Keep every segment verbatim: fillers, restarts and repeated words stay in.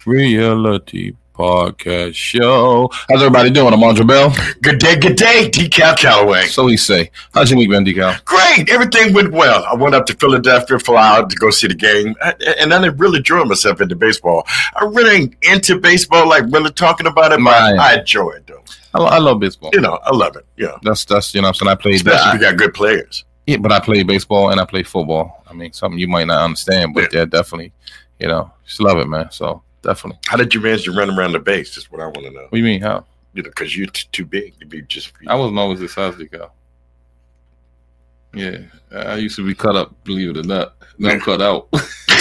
Reality Podcast Show. How's everybody doing? I'm Andre Bell. Good day, good day, Decal Calloway. So he say. How's your week been, Decal? Great. Everything went well. I went up to Philadelphia, fly out to go see the game, and I really enjoyed myself into baseball. I really ain't into baseball, like really talking about it, but Right. I enjoy it, though. I, I love baseball. You know, I love it. Yeah. That's, that's you know what I'm saying? I played Especially that. if you got good players. Yeah, but I play baseball and I play football. I mean, something you might not understand, but yeah, yeah definitely, you know, just love it, man. So definitely. How did you manage to run around the base? That's what I want to know. What do you mean, how? You know, because you're t- too big to be just. I wasn't always this size, Decal. Yeah, I used to be cut up, believe it or not. Now I'm cut out.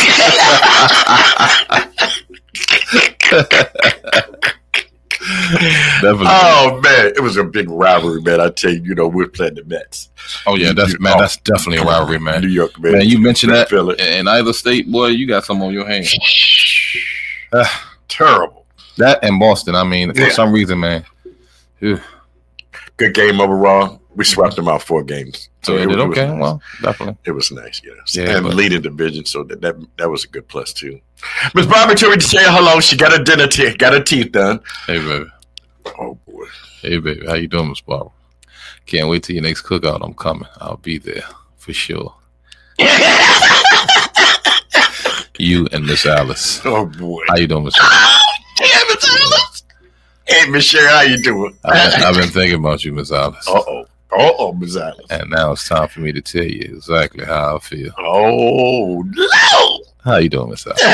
Definitely. Oh man, it was a big rivalry, man. I tell you, you know, we're playing the Mets. Oh yeah, that's man, that's definitely a rivalry, man. New York, man. Man, you mentioned that Philly. in either state, boy, you got some on your hands. Terrible. That and Boston. I mean, for Yeah. some reason, man. Ew. Good game overall. We swept them out four games. So it it, did it was okay. nice. Well, definitely. It was nice, yes. Yeah, and but- leading division, so that, that that was a good plus too. Miss Barbara told me to say hello. She got her dinner, te- got her teeth done. Hey baby. Oh boy. Hey baby, how you doing, Miss Barbara? Can't wait till your next cookout. I'm coming. I'll be there for sure. You and Miss Alice. Oh boy. How you doing, Miss Alice? Damn, Miss Alice. Hey, Miss Sherry, how you doing? I've been, I've been thinking about you, Miss Alice. Uh oh. Uh oh, Miss Alice. And now it's time for me to tell you exactly how I feel. Oh no. How you doing, Miss Alice?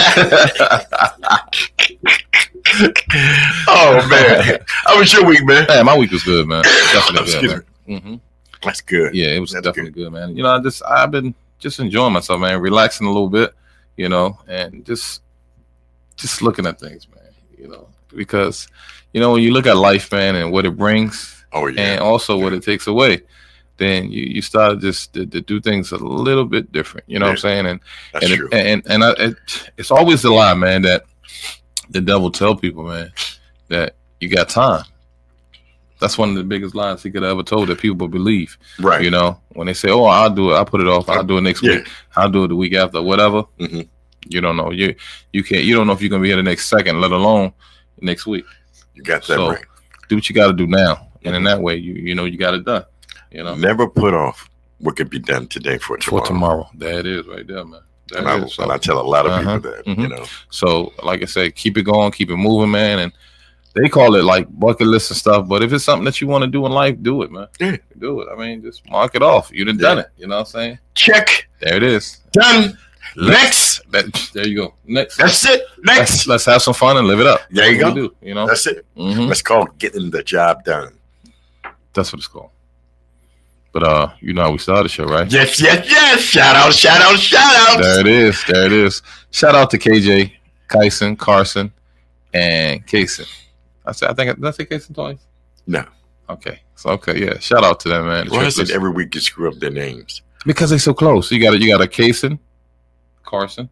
Oh man. How was your week, man? Hey, my week was good, man. Definitely Excuse good, man. Mm-hmm. That's good. Yeah, it was That's definitely good. good, man. You know, I just I've been just enjoying myself, man, relaxing a little bit, you know, and just just looking at things, man. You know, because you know when you look at life, man, and what it brings, Oh yeah. and also what it takes away, then you, you start just to, to do things a little bit different. You know Yeah. what I'm saying? And That's and true. it, and and I, it, it's always the lie, man, that the devil tell people, man, that you got time. That's one of the biggest lies he could have ever told that people believe. Right. You know, when they say, "Oh, I'll do it. I'll put it off. I'll do it next Yeah. week. I'll do it the week after. Whatever." hmm You don't know. You you can't. You don't know if you're gonna be here the next second, let alone next week. You got that So, right. Do what you got to do now, and in that way, you you know you got it done. You know, Never put off what could be done today for tomorrow. for tomorrow. There it is, right there, man. There And I, it is. So, and I tell a lot of Uh-huh. people that, Mhm. you know. so, like I said, keep it going, keep it moving, man. And they call it like bucket list and stuff, but if it's something that you want to do in life, do it, man. Yeah. Do it. I mean, just mark it off. You done Yeah. done it. You know what I'm saying? Check. There it is. Done. Next. That, there you go. Next. That's it. Let's, Next. let's have some fun and live it up. There you That's what go. we do, you know, That's it. hmm That's called getting the job done. that's what it's called. But uh, you know how we started the show, right? Yes, yes, yes. Shout out, shout out, shout out. There it is. There it is. Shout out to K J, Kyson, Carson, and Kaysen. I said, I think did I say Kaysen twice? No. Okay. So okay, yeah. Shout out to them, man. The Why is it triplets. every week you screw up their names? Because they so close. You got a, you got a Kaysen, Carson,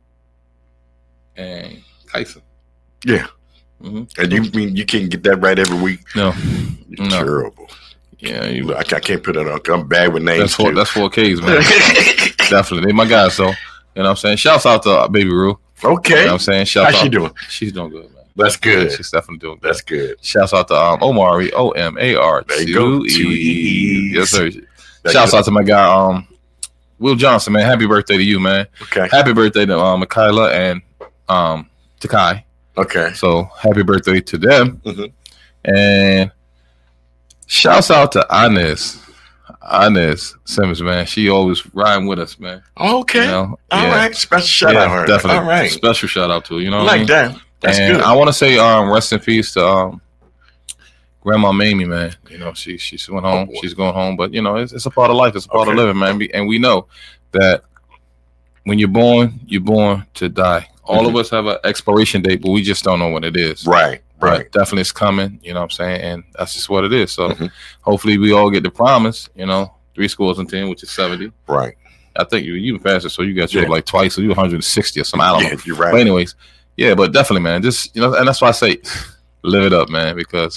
and Kyson. Yeah. hmm And you mean you can't get that right every week? No. You're No. terrible. Yeah, you, Look, I, can't- I can't put it on. I'm bad with names. that's four too. that's four Ks, man. Definitely. They my guys, so you know what I'm saying? Shouts out to uh, Baby Rue. You Okay. know what I'm saying? Shouts How's out. she doing? She's doing good, man. That's good. She's definitely doing good. That's good. Shouts out to um, Omari, O M A R There you go. two Two E. E's. Yes, sir. There Shouts you out to my guy, um, Will Johnson, man. Happy birthday to you, man. Okay. Happy birthday to um, Michaela and um, Takai. Okay. So happy birthday to them. Mhm. And shouts out to Inez. Inez Simmons, man. She always riding with us, man. Okay. You know? All Yeah. right. Special shout Yeah, out her. definitely. All right. Special shout out to her, you know I what I like mean? that. That's and good. I want to say um, rest in peace to um, Grandma Mamie, man. You know, she she went home. Oh, boy. She's going home, but you know, it's, it's a part of life. It's a part Okay. of living, man. And we know that when you're born, you're born to die. All Mhm. of us have an expiration date, but we just don't know when it is. right. But Right. definitely it's coming. You know what I'm saying? And that's just what it is. So Mhm. hopefully we all get the promise. You know, three scores and ten, which is seventy. Right. I think you you passed it, so you got yours Yeah. like twice, so you one hundred sixty or something. I don't Yeah, know. you're right. But anyways, yeah, but definitely, man. Just you know, and that's why I say, live it up, man, because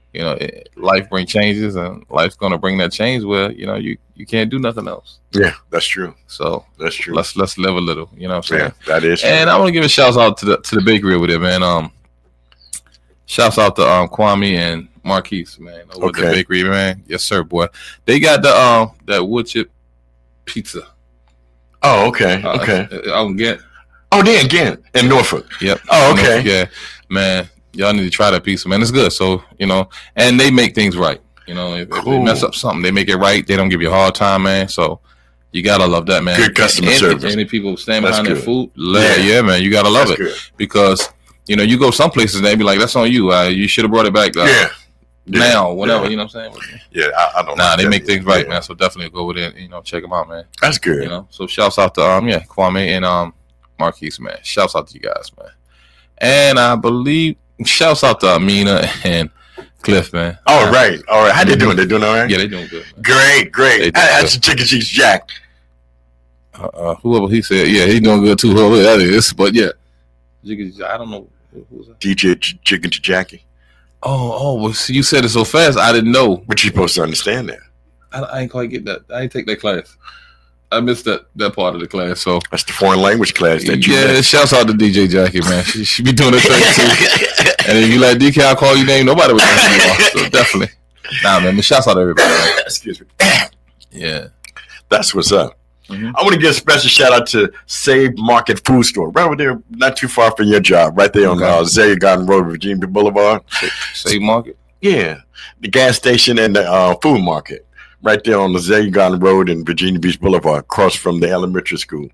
you know, it, life brings changes, and life's gonna bring that change where you know you, you can't do nothing else. Yeah, that's true. So that's true. Let's let's live a little. You know what I'm saying? Yeah, that is true. And I want to give a shout out to the to the bakery over there, man. Um, shouts out to um Kwame and Marquise, man, over Okay. at the bakery, man. Yes, sir, boy. They got the um that wood chip pizza. Oh, okay, Uh, okay. I can get. Oh, then again in Norfolk. Yep. Oh, okay. Yeah, man. Y'all need to try that pizza, man. It's good. So you know, and they make things right. You know, if, if they Cool. mess up something, they make it right. They don't give you a hard time, man. So you gotta love that, man. Good customer and, service. Any people stand That's behind their good. food, yeah. Yeah. yeah, man. You gotta love That's it good. because you know you go some places and they be like, "That's on you. Uh, you should have brought it back." Uh, Yeah. Yeah. Now, whatever. Yeah. You know what I'm saying? Yeah, I, I don't know. Nah, they that make is. things right, Yeah. man. So definitely go over there and you know check them out, man. That's good. You know, so shouts out to um yeah Kwame and um Marquise, man. Shouts out to you guys, man. And I believe shouts out to Amina and Cliff, man. All right, all right. How they doing? They doing all right? Yeah, they doing good, man. Great, They great. doing I, good. that's Chicken Cheeks Jack. Uh, uh, whoever he said, yeah, he doing good too. Whoever that is, but yeah, I don't know who was that. D J Ch- Chicken to Jackie. Oh, oh, well, see, you said it so fast, I didn't know. But you're supposed to understand that. I, I ain't quite get that. I ain't take that class. I missed that that part of the class. So That's the foreign language class that you yeah, missed. shouts out to D J Jackie, man. She, she be doing her thing too. And if you like D K, I'll call you name. Nobody would know who you are. So definitely, nah, man. But shouts out to everybody, man. Excuse me. Yeah. That's what's up. Mhm. I want to give a special shout out to Save Market Food Store, right over there, not too far from your job, right there on Okay. uh, Zaya Garden Road, Virginia Boulevard. Save Market. Yeah, the gas station and the uh, food market, right there on the Zaya Garden Road and Virginia Beach Boulevard, across from the elementary school.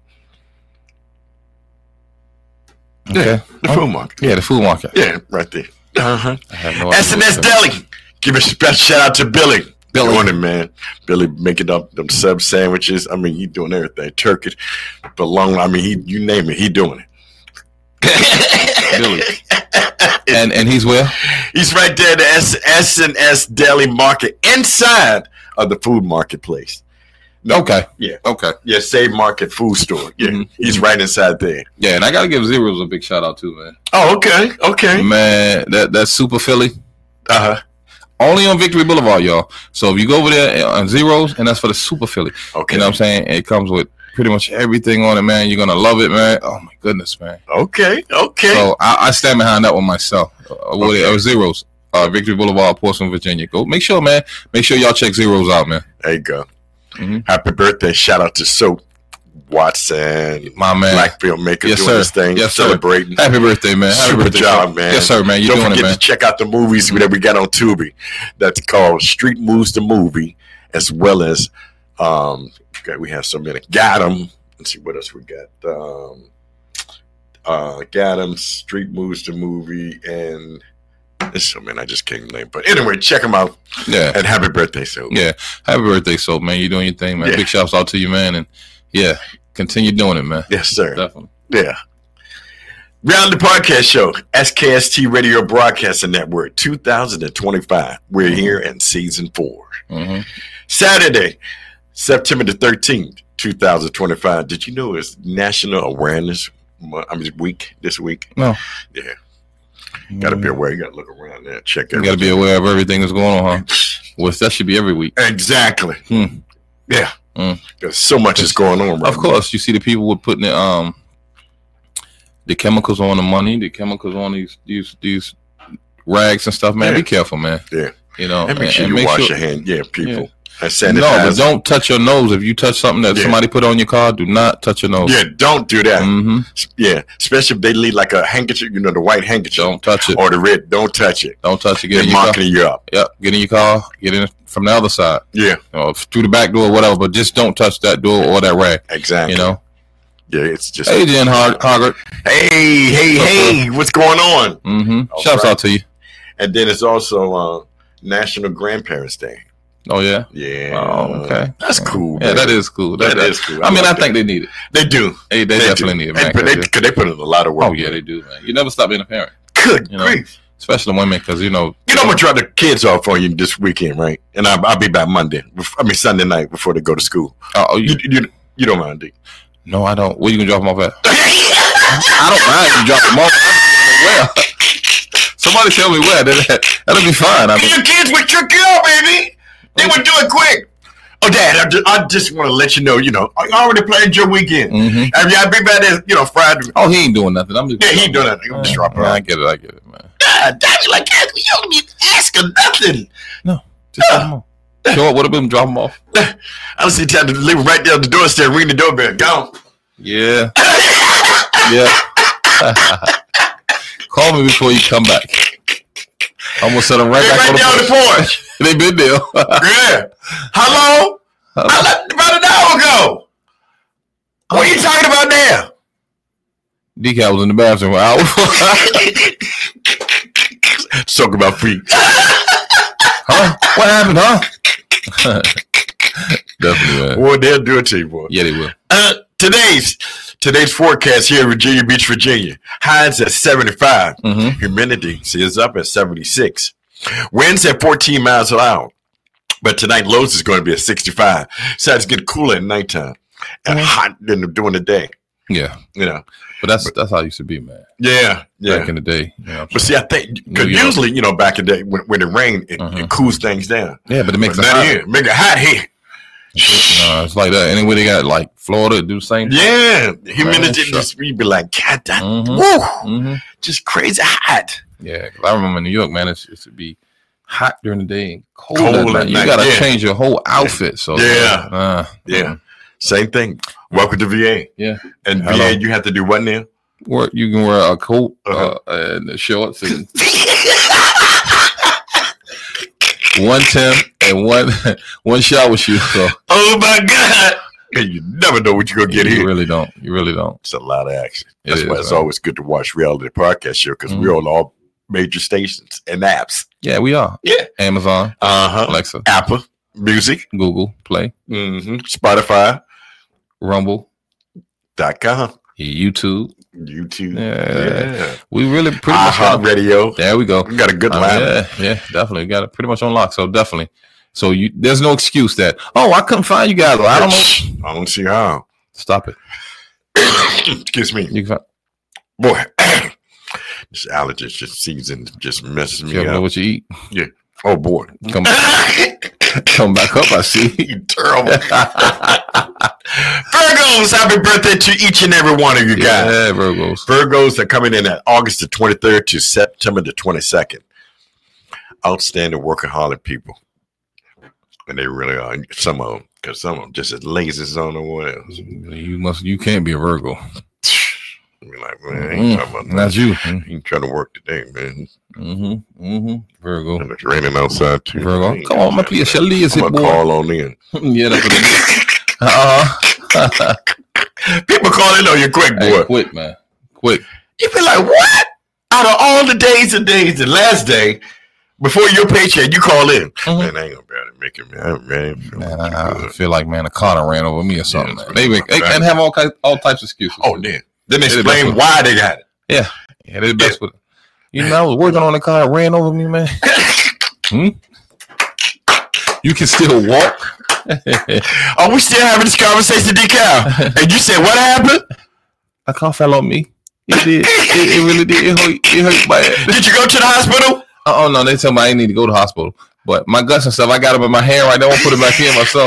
Okay. Yeah, the Oh, food market. yeah, the food market. Yeah, right there. Uh-huh. I have no S and S idea. Deli. Give a special shout out to Billy. Billy. Doing it, man. Billy making up them sub sandwiches. I mean, he doing everything. Turkish, but long. I mean, he you name it, he doing it. Billy. And and he's where? He's right there, the S S and S Deli Market, inside of the food marketplace. No, Okay. Yeah. Okay. Yeah, Save Market Food Store. Yeah, Mhm. he's right inside there. Yeah, and I gotta give Zeros a big shout out too, man. Oh, okay, okay. Man, that that Super Philly. Uh huh. Only on Victory Boulevard, y'all. So if you go over there on Zeros, and that's for the Super Philly. Okay. You know what I'm saying? It comes with pretty much everything on it, man. You're gonna love it, man. Oh my goodness, man. Okay. Okay. So I, I stand behind that one myself. Uh, with it, Okay. uh, Zeros, uh, Victory Boulevard, Portsmouth, Virginia. Go make sure, man. Make sure y'all check Zeros out, man. There you go. Mhm. Happy birthday! Shout out to Soap Watson, My man. black filmmaker, Yes, doing sir. this thing, Yes, sir. celebrating. Happy birthday, man. Happy Super birthday, job, sir. man. Yes, sir, man. You're Don't doing forget it, man. to check out the movies that we got on Tubi. That's called Street Moves the Movie, as well as um. Okay, we have so many. Got 'em. Let's see what else we got. Um, uh, got 'em. Street Moves the Movie, and there's so many I just can't name. But anyway, check them out. Yeah. And happy birthday, so Yeah. Happy birthday, Soap, man. You're doing your thing, man. Yeah. Big shouts out to you, man. And yeah, continue doing it, man. yes, sir. Definitely. Yeah. Reality Podcast Show, S K S T Radio Broadcasting Network, two thousand twenty-five. We're here in season four. hmm Saturday, September the thirteenth, two thousand twenty-five. Did you know it's National Awareness Month? I mean, week this week? No. Yeah. Got to be aware. You got to look around there. Check You got to be aware of everything that's going on, huh? Well, that should be every week. Exactly. Hmm. Yeah. Mm. There's so much is going on right Of course, you see the people with putting the um the chemicals on the money, the chemicals on these these these rags and stuff. Man, Yeah. be careful, man. Yeah. You know, And make sure you wash your hands. Yeah, people. And sanitize. No, but don't touch your nose. If you touch something that Yeah. somebody put on your car, do not touch your nose. Yeah, don't do that. hmm Yeah, especially if they leave like a handkerchief, you know, the white handkerchief Don't touch it. or the red. Don't touch it. Don't touch it. Get They're in your car. marking you up. Yep. Get in your car. Get in from the other side. Yeah, Or through the back door, whatever. But just don't touch that door or that rag. exactly. You know. Yeah, it's just. Hey, Jen Hog- Hoggart. hey, hey, hey, what's going on? Mm-hmm. All Shouts right. out to you. And then it's also uh, National Grandparents Day. Oh yeah. Yeah. Oh, okay. That's cool. Yeah, man. that is cool. That is cool. I, mean, like I think they need it. that. they do. They, they, They definitely do. need it, They, man. put- they, 'cause 'cause they put in a lot of they- work. oh yeah, they do, man. You never stop being a parent, Good you know. grief. especially women, because you know. You know, I'm gonna drop the kids off on you this weekend, right? And I'll, I'll be back Monday. bef- I mean Sunday night before they go to school. Oh, oh, you, You, you, you don't mind, do you? no, I don't. Where you gonna drop them off at? I don't mind if you drop them off. I just wanna know where. Somebody tell me where. That'll be fine. I mean, your kids would trick you out, baby. They would do it quick. Oh, Dad, I just, I just want to let you know, you know, I already planned your weekend. Mm-hmm. I mean, I'll be back there, you know, Friday. Oh, he ain't doing nothing. I'm just. Yeah, he ain't doing nothing. I'm just dropping yeah, I get it. I get it, man. God, Daddy, like, God, you don't be asking nothing. No, just drop him off. Show up. What have him drop him off? I don't see time to leave him right there on the doorstep, ring the doorbell. Go. Yeah. Yeah. Call me before you come back. I'm gonna set them right they back right on the, on the porch. They been there. Yeah. How long? I left about an hour ago. What are you talking about now? Decal was in the bathroom. I was talking about feet. Huh? What happened, huh? Definitely, man. Boy, they'll do it to you, boy. Yeah, they will. Uh, today's today's forecast here in Virginia Beach, Virginia. Highs at seventy-five. Mm-hmm. Humidity is up at seventy-six. Winds at fourteen miles an hour. But tonight, lows is going to be at sixty-five. So it's getting cooler at nighttime and mm-hmm. hot during the day. Yeah. You know. But that's that's how it used to be, man. Yeah. Yeah. Back in the day. You know but see, I think, because usually, you know, back in the day, when, when it rained, it, mm-hmm. it cools things down. Yeah, but it makes but it hot. Here, make it hot here. No, it's like that. Anyway, they got like Florida do the same thing. Yeah. Humidity just be like, God, that, mm-hmm. woo, mm-hmm. just crazy hot. Yeah. Cause I remember in New York, man, it used to be hot during the day and cold, cold at night. You night. got to yeah. change your whole outfit. So yeah. Uh, yeah. Mm-hmm. Same thing. Welcome to V A. Yeah. And Hello. V A, you have to do what now? Work. You can wear a coat uh-huh. uh, and shorts and one Tim and one one shower shoe. So. Oh my God! You never know what you're gonna get you here. You really don't. You really don't. It's a lot of action. That's it why is, it's man. always good to watch reality podcast show because mm-hmm. we're on all major stations and apps. Yeah, we are. Yeah, Amazon, uh huh, Alexa, Apple Music, Google Play, mm-hmm. Spotify, Rumble dot com, YouTube. YouTube. Yeah. yeah. We really pretty I much Heart Radio. There we go. We got a good line. Uh, yeah, yeah, definitely. We got it pretty much on lock. So definitely. So you there's no excuse that, oh, I couldn't find you guys. I don't know. I don't see how. Stop it. Excuse me. You can find- Boy, this allergy just season just messes me you up. You know what you eat? Yeah. Oh boy. Come Come back up, I see. You terrible. Virgos, happy birthday to each and every one of you guys. Yeah, Virgos. Virgos are coming in at August the twenty-third to September the twenty-second. Outstanding workaholic people. And they really are. Some of them, because some of them just as lazy as on the well. You must, you can't be a Virgo. I mean, like, man, I ain't talking about that. That's you. He ain't trying to work today, man. Mm-hmm. Mm-hmm. Virgo. And it's raining outside too. Virgo. Come on, my please. Shall leave I'm gonna call on in. Yeah, that's what it is. Uh-huh. People call in on you quick, boy. Hey, quick, man. Quick. You be like, what? Out of all the days and days, the last day before your paycheck, you call in. Mm-hmm. Man, I ain't gonna be able to make it, man. Man, man I, I feel like, man, a car ran over me or something. Yeah, they make, they bad. can have all kinds, all types of excuses. Oh, then then they explain why they got it. Yeah, yeah, they're the best yeah. with it. You know, I was working on the car, it ran over me, man. hmm? You can still walk. Are we still having this conversation, Decal? And you said what happened? A car fell on me. It did. it, it really did. It hurt. It hurt bad. Did you go to the hospital? Oh no, they tell me I didn't need to go to the hospital. But my guts and stuff, I got them in my hand right now. I'll put it back in myself.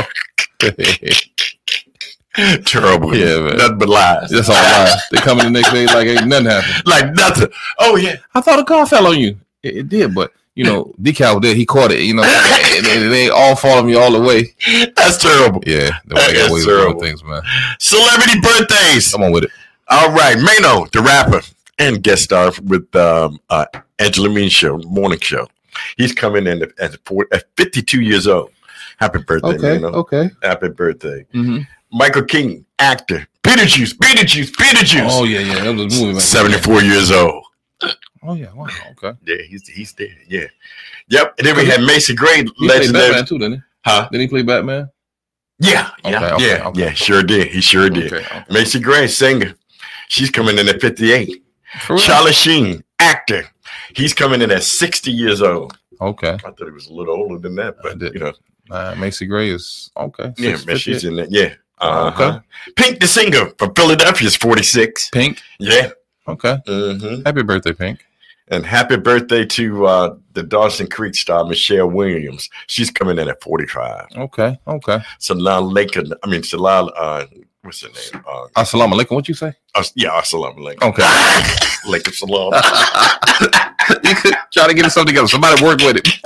Terrible. Yeah, man. Nothing but lies. That's all lies. They come in the next day like ain't nothing happened. Like nothing. Oh yeah. I thought a car fell on you. It, it did, but you know, Decal did. He caught it. You know, and they, they all followed me all the way. That's terrible. Yeah, the way that got away terrible. With things, man. Celebrity birthdays. Come on with it. All right, Mano, the rapper and guest star with um, uh, Angela Mean show, morning show. He's coming in at, at, at fifty-two years old. Happy birthday, okay, Mano. Okay. Happy birthday. Mm-hmm. Michael King, actor. Beetlejuice, Beetlejuice, Beetlejuice. Oh, yeah, yeah. That was a movie. Man. seventy-four years old. Oh, yeah. Wow. Okay. Yeah, he's he's there. Yeah. Yep. And then we had Macy Gray, he legendary. Played Batman too, didn't he? Huh? Did he play Batman? Yeah. Okay, yeah. okay, yeah. okay. Yeah. Sure did. He sure did. Okay, okay. Macy Gray, singer. She's coming in at fifty-eight. Charlie Sheen, actor. He's coming in at sixty years old. Okay. I thought he was a little older than that, but you know. Uh, Macy Gray is okay. Yeah, man, she's in there. Yeah. Uh-huh. Okay. Pink, the singer from Philadelphia, is forty-six. Pink. Yeah. Okay. Mm-hmm. Happy birthday, Pink. And happy birthday to uh, the Dawson Creek star, Michelle Williams. She's coming in at forty-five. Okay, okay. Salam alaikum. I mean, Salam, uh, what's her name? Uh, Assalamu alaikum. What you say? uh, yeah, assalamu alaikum. Okay. Alaikum salam. You could try to get something together. Somebody work with it.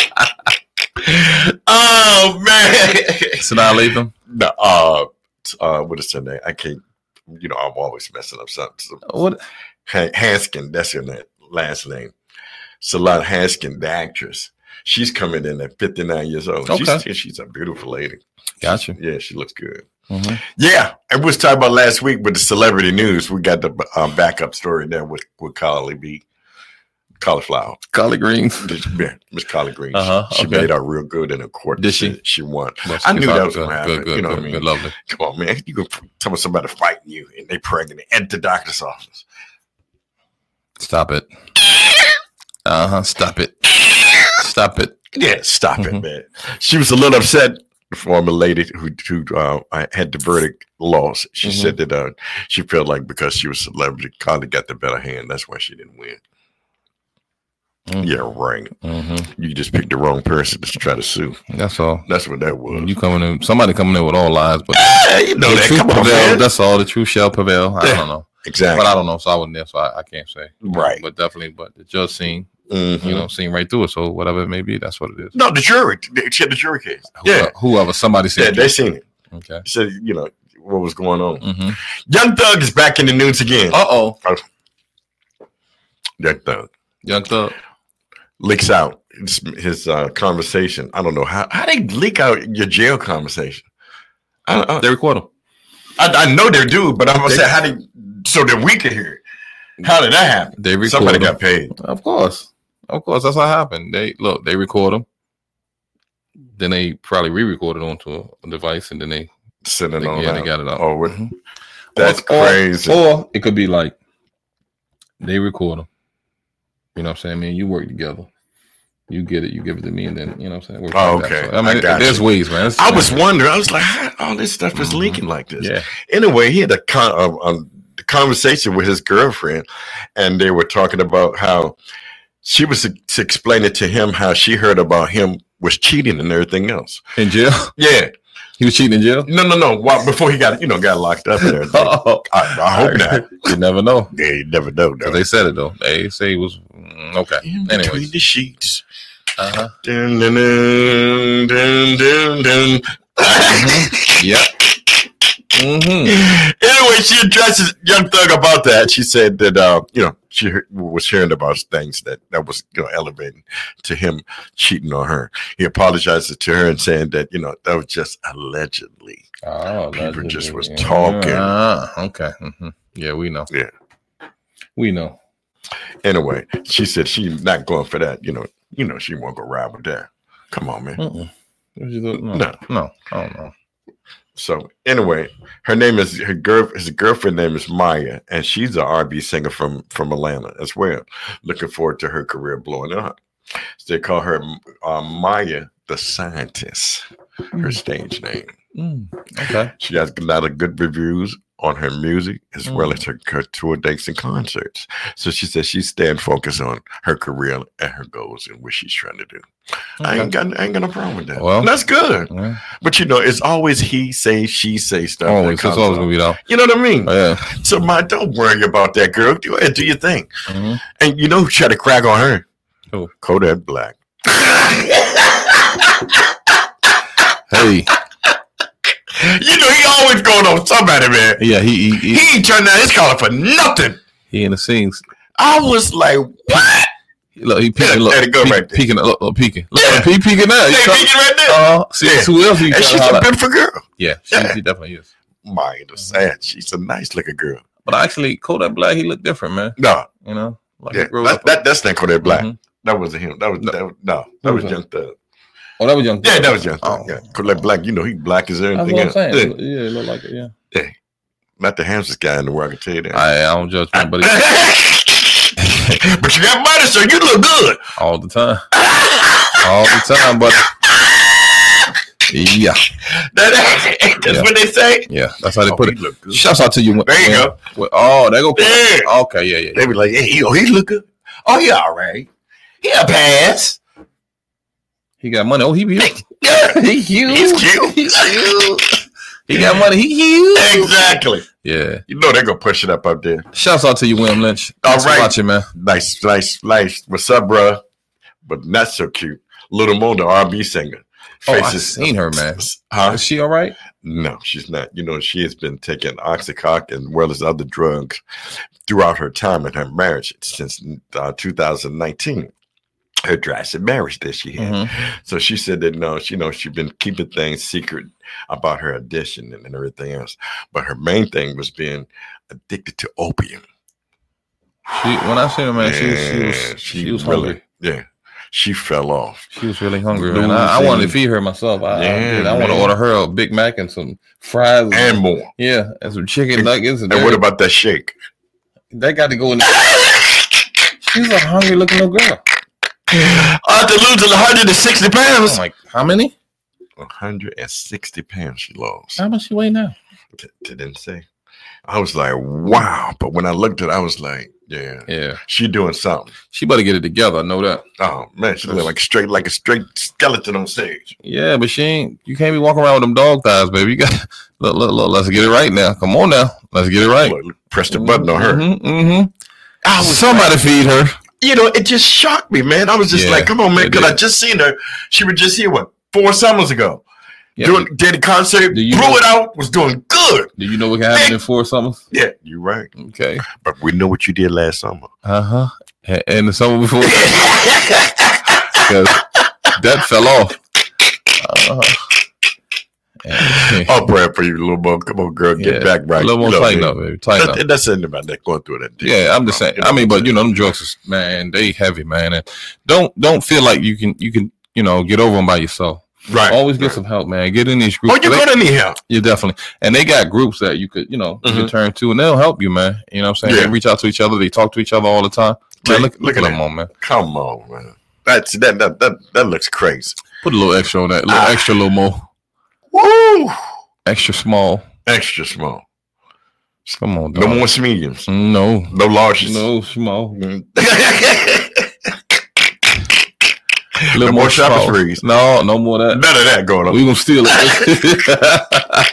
Oh, man. Assalamu alaikum. No, uh, uh, what is her name? I can't, you know, I'm always messing up something. What? Hanskin, that's her name, last name. Salat Hanskin, the actress. She's coming in at fifty-nine years old. Okay. She's, she's a beautiful lady. Gotcha. Yeah, she looks good. Mm-hmm. Yeah, and we was talking about last week with the celebrity news. We got the um, backup story there with, with Carly B. Cauliflower. Collard greens. Yeah, Miss Collard Greens. Uh-huh, she okay. made out real good in the court. Did she? She won. Well, I knew good, that was good, going to happen. Good, good, you know good, what I mean? good, lovely. Come on, man. You can tell me somebody fighting you and they pregnant at the doctor's office. Stop it. Uh-huh. Stop it. Stop it. Yeah, stop Mm-hmm. it, man. She was a little upset. The former lady who, who uh, had the verdict lost. She Mm-hmm. said that uh, she felt like because she was a celebrity, Carly got the better hand. That's why she didn't win. Mm-hmm. Yeah, right. Mm-hmm. You just picked the wrong person to try to sue. That's all. That's what that was. You coming in, somebody coming in with all lies, but Yeah, you know the that. truth Come on, prevail. man. That's all. The truth shall prevail. I Yeah. don't know, Exactly. but I don't know. So I wasn't there, so I, I can't say. Right. But definitely, but the judge seen, Mhm. you know, seen right through it. So whatever it may be, that's what it is. No, the jury. She had the jury case. Yeah. Whoever, whoever somebody Yeah, said. they seen it. Okay. Said, you know, what was going on. Mm-hmm. Young Thug is back in the news again. Uh oh. Young Thug Young Thug. leaks out his, his uh, conversation. I don't know how how they leak out your jail conversation. I, I, They record him. I, I know they do, but I'm gonna They- say how they so that we can hear it. How did that happen? They record Somebody him. got paid. Of course. Of course. That's what happened. They look. They record them. Then they probably re-recorded onto a device, and then they, Sitting they on yeah, that. they got it out. Oh, what- Mhm. that's Or- crazy. Or, or it could be like they record them. You know what I'm saying? I mean, you work together. You get it. You give it to me, and then you know what I'm saying. It works Oh, like that. okay. So, I mean, I got there's you. ways, man. It's- I was wondering. I was like, how all this stuff is Mhm. leaking like this? yeah. Anyway, he had a con- um, um, the conversation with his girlfriend, and they were talking about how she was to explain it to him how she heard about him was cheating and everything else. In jail. Yeah, He was cheating in jail. no, no, no. Well, before he got you know got locked up and everything. Oh, I, I hope not. You never know. Yeah, you never know. 'Cause Though. they said it though. They say it was mm, okay. In between Anyways. the sheets. Uh-huh. Dun, dun, dun, dun, dun, dun. Mm-hmm. Yep. Mm-hmm. Anyway, she addresses Young Thug about that. She said that uh, you know she heard, was hearing about things that that was you know elevating to him cheating on her. He apologized to her and saying that you know that was just allegedly. Oh, People allegedly. just was talking. Ah, okay. Mm-hmm. Yeah, we know. Yeah. We know. Anyway, she said she's not going for that. You know, you know she won't go ride with that. Come on, man. Mm-mm. What you look- No, No. no, I don't know. So anyway, her name is her girl. His girlfriend name is Maya, and she's an R and B singer from from Atlanta as well. Looking forward to her career blowing up. So they call her uh, Maya the Scientist. Her stage name. Mm, okay. She has a lot of good reviews on her music as well Mm. as her, her tour dates and concerts. So she says she's staying focused on her career and her goals and what she's trying to do. I ain't got I ain't got no problem with that. Well- that's good. Yeah. But you know, it's always he say, she say stuff. that Always. It's comes always up. gonna be though. You know what I mean? Oh, yeah. So, my don't worry about that girl. Go ahead, do your thing. Mhm. And you know who tried to crack on her? Who? Kodak Black. Hey. You know he always going on somebody, man. Yeah. He he He he, ain't turned down his collar for nothing. he in the scenes. I was like, what? Look, he peeking. Yeah, Look, let it go peek- right there. peeking. Look, look, peeking. Look, Yeah. he peeking now. They He try- peeking right there. Uh, see, Yeah. who else? He And trying she's to a holler at? beautiful girl. Yeah, she, Yeah. she definitely is. Maya the sad. She's a nice looking girl. But actually, Kodak Black, he looked different, man. No, You know, like yeah, he grew that, up. that, that's not Kodak Black. Mhm. That wasn't him. That was, No. that was no, that Who was was Young Thug. Oh, that was Young. Yeah, Thug. that was Young Thug. Oh. Yeah, Kodak Black. You know he black as That's everything what I'm else. saying. Yeah. Yeah, it looked like it. Yeah. Not the handsomest guy in the world, I can tell you that. I, I don't judge man, but he, But you got money, so you look good. all the time, all the time. But yeah, That, that's Yeah. what they say. yeah, that's how they Oh, put he it. look good. Shouts out to you. There you man. go. Well, oh, they go. Yeah. Okay, yeah, yeah. They be like, hey, oh, he look good. Oh, he all right. He'll pass. He got money. Oh, he be Yeah. he cute. He's cute. He's cute. He got money. He cute. Exactly. Yeah. You know they're gonna push it up up there. Shouts out to you, William Lynch. All Thanks right. for watching, man. Nice, nice, nice. What's up, bro? But not so cute. Little Mo, the R and B singer. Oh, I've seen her, man. Huh? Is she all right? No, she's not. You know, she has been taking Oxycontin as well as other drugs throughout her time in her marriage since uh, two thousand nineteen. Her drastic marriage that she had. Mhm. So she said that no, she you know she'd been keeping things secret about her addiction and, and everything else. But her main thing was being addicted to opium. She, when I seen her, man, she was, she Man, was, she, was really, hungry. yeah, she fell off. She was really hungry, man. I, I wanted to feed her myself. I, Yeah, I, did. I want to man. order her a Big Mac and some fries. And, And more. yeah, and some chicken nuggets. And, And what about that shake? that got to go in there. She's a hungry looking little girl. After losing one hundred sixty pounds. I'm like, how many? one hundred sixty pounds she lost. How much she weigh now? They didn't say. I was like, wow. But when I looked at it, I was like, yeah, Yeah, she doing something. she better get it together. I know that. Oh man, she looked like straight, like a straight skeleton on stage. Yeah, but she ain't. You can't be walking around with them dog thighs, baby. You got look, look, look. Let's get it right now. Come on now. Let's get it right. Look, press the button on her. Mm-hmm, mm-hmm. I was Somebody like, feed her. you know, it just shocked me, man. I was just Yeah, like, come on, man, it because I did. just seen her. She was just here, what, four summers ago. Yeah, Doing did a concert, Do you blew know- it out, was doing good. do you know what can happen in four summers? Yeah, you're right. Okay. But we know what you did last summer. Uh huh. And the summer before, because that fell off. Uh-huh. I'll pray for you, little boy. Come on, girl, get Yeah, back right. a little more You know, tighten man. up, baby. Tighten up. That, that's something about that going through that. Yeah, I'm just saying. You know I mean, what I'm but you know, them drugs, is, man, they heavy, man. And don't don't feel like you can you can you know get over them by yourself. Right. Always get right. some help, man. Get in these groups. Oh, you're They- gonna need help. Yeah, definitely. And they got groups that you could, you know, you Mhm. could turn to, and they'll help you, man. You know what I'm saying? Yeah. They reach out to each other. They talk to each other all the time. Man, Look- look, look look at at them that. on, man. Come on, man. That's that that that, that looks crazy. Put a little extra on that. A little Ah. extra, a little more. Woo! Extra small. Extra small. Come on, No dog. more mediums. No. No larges. No, small. Mm. A little No more more shopping small. sprees. No, no more of that. None of that going on. We gonna steal it.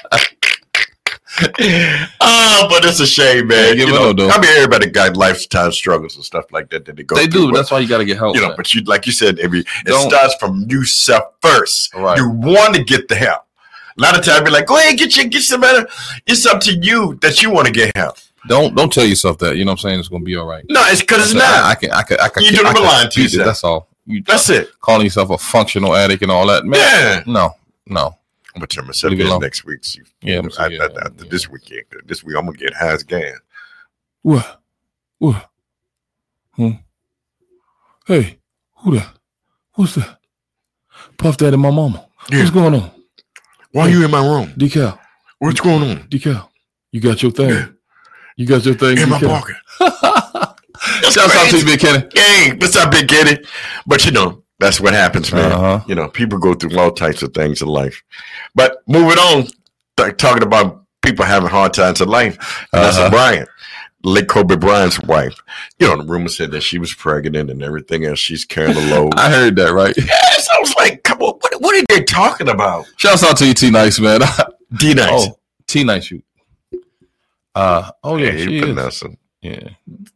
Oh, but it's a shame, man. Yeah, give you it know, up, though. I mean, everybody got lifetime struggles and stuff like that that they go They through. do. but, That's why you got to get help. you know, man. but you, like you said, Amy, it Don't- starts from you self first. Right. You want to get the help. A lot of times, be like, go ahead, get your, get some better. It's up to you that you want to get help. Don't don't tell yourself that. You know what I'm saying? It's gonna be all right. No, it's because it's I, not. I can I can I can. You doing I a can lying to beat it, yourself. That's all. You That's it. calling yourself a functional addict and all that, man. Yeah. No, no. I'm gonna turn myself Leave it in alone. next week. See, Yeah, I'm I, sorry, I, yeah, after yeah. this weekend, this week I'm gonna get high as gas. What? What? Hmm. Hey, who that? What's that? Puff Daddy, my mama. Yeah. What's going on? Why are you in my room? Decal. What's going on? Decal. You got your thing. Yeah. You got your thing. In my Decal. pocket. Shouts out to you, Big Kenny. Hey, what's up, Big Kitty? But you know, that's what happens, man. Uh-huh. You know, people go through all types of things in life. But moving on, th- talking about people having hard times in life, Vanessa Uh-huh. Bryant, late Kobe Bryant's wife. You know, the rumor said that she was pregnant and everything else. She's carrying the load. I heard that, right? Yes, I was like, come on, what, what are they talking about? Shouts out to you, T Nice, man. D Nice. Oh, T Nice, you. Uh, oh yeah, Hey, she is. Vanessa. Yeah,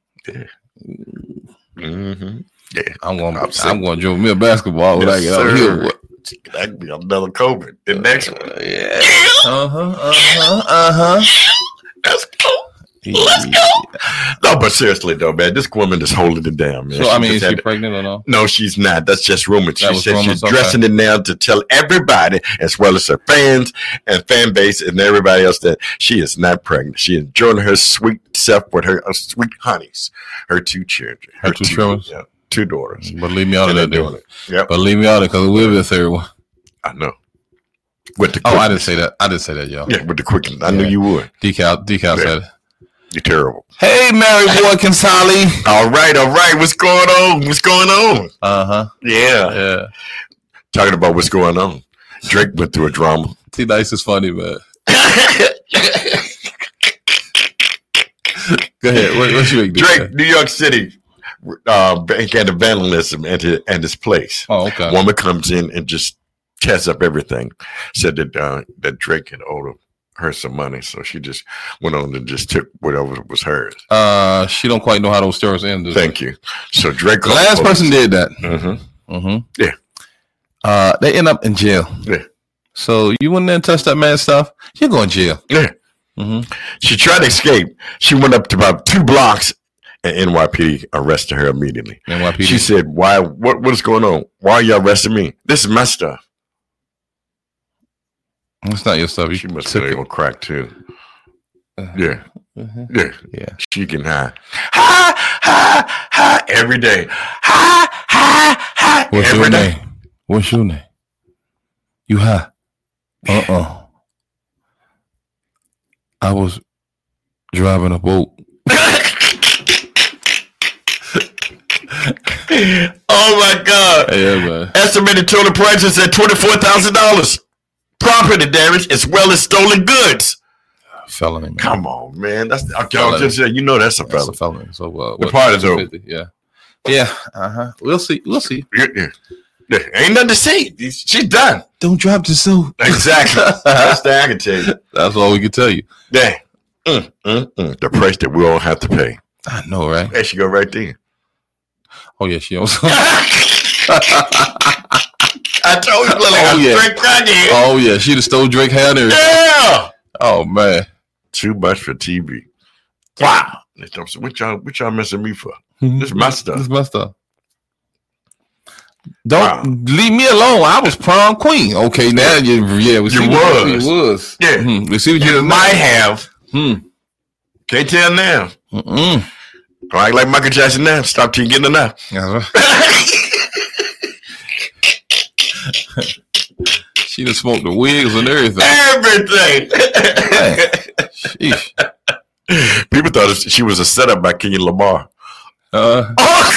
Mm-hmm. Yeah. I'm going. I'm I'm, sick. going to join me a basketball when I Yes, get out sir. here. What? That could be another Kobe. The next one. Yeah. Uh huh. Uh huh. Uh huh. Let's go. Let's go. No, but seriously though, man, this woman is holding it down, man. So I She mean, is just she had- pregnant or no? no, she's not. That's just rumored. She That was said rumors, she's okay. dressing it now to tell everybody, as well as her fans and fan base and everybody else, that she is not pregnant. She enjoying her sweet self with her uh, sweet honeys, her two children, Her two children? yeah, two daughters. But leave me out of And that, they're doing dude. it. Yep, But leave me out of it because we'll be the third one. I know. With the Oh, I quickness. didn't say that. I didn't say that, y'all. Yeah, with the quickness. I knew Yeah. you would. Decal, Decal Yeah. said it. You're terrible. Hey, Mary Boy Kinsali. All right, all right. What's going on? What's going on? Uh huh. Yeah. Yeah. Talking about what's going on. Drake went through a drama. T Nice is funny, man. Go ahead. What, what you make, Drake, New York City. uh, had vandalism at, his, at his place. Oh, okay. Woman comes in and just tears up everything. Said that uh, that Drake had owed her some money, so she just went on and just took whatever was hers. Uh, she don't quite know how those stories end. Thank you. So Drake, the last person did that. Mm-hmm. Mm-hmm. Yeah. Uh, they end up in jail. Yeah. So you went there and touched that man's stuff, you're going to jail. Yeah. Mm-hmm. She tried to escape. She went up to about two blocks, and N Y P D arrested her immediately. N Y P D. She said, "Why? What? What is going on? Why are you arresting me? This is my stuff." It's not your stuff. You she must have on crack too. Yeah. Uh-huh. Yeah. Yeah. She can high. Ha, ha, ha, every day. Ha, ha, ha, What's every your day. name? What's your name? You high? Uh-uh. I was driving a boat. Oh, my God. Yeah, man. Estimated total prices at twenty-four thousand dollars. Property damage as well as stolen goods. Felony, man. Come on, man. That's okay, I was just saying, you know that's a That's felony. a felony. So uh, The what, part is over. Yeah. Yeah. Uh-huh. We'll see. We'll see. Yeah, yeah. Yeah, ain't nothing to say. She's done. Don't drop the soap. Exactly. That's the I can tell you. That's all we can tell you. Yeah. Mm, mm, mm. The price that we all have to pay. I know, right? There she go right there. Oh, yeah, she owns I told you, like oh, a yeah. straight crackhead. Oh, yeah. She done stole Drake hair and everything. Yeah. Oh, man. Too much for T V. Wow. What y'all, what y'all messing me for? This is my stuff. This is my stuff. Don't Wow. leave me alone. I was prom queen. Okay, now you, yeah, we see You what was. you was. Yeah. Hmm. We see what You you might have. Hmm. Can't tell now. Mm-mm. Don't act like Michael Jackson now. Stop till you getting enough. That's right. She done smoked the wigs and everything. Everything. Sheesh. People thought she was a setup by King Lamar. Uh,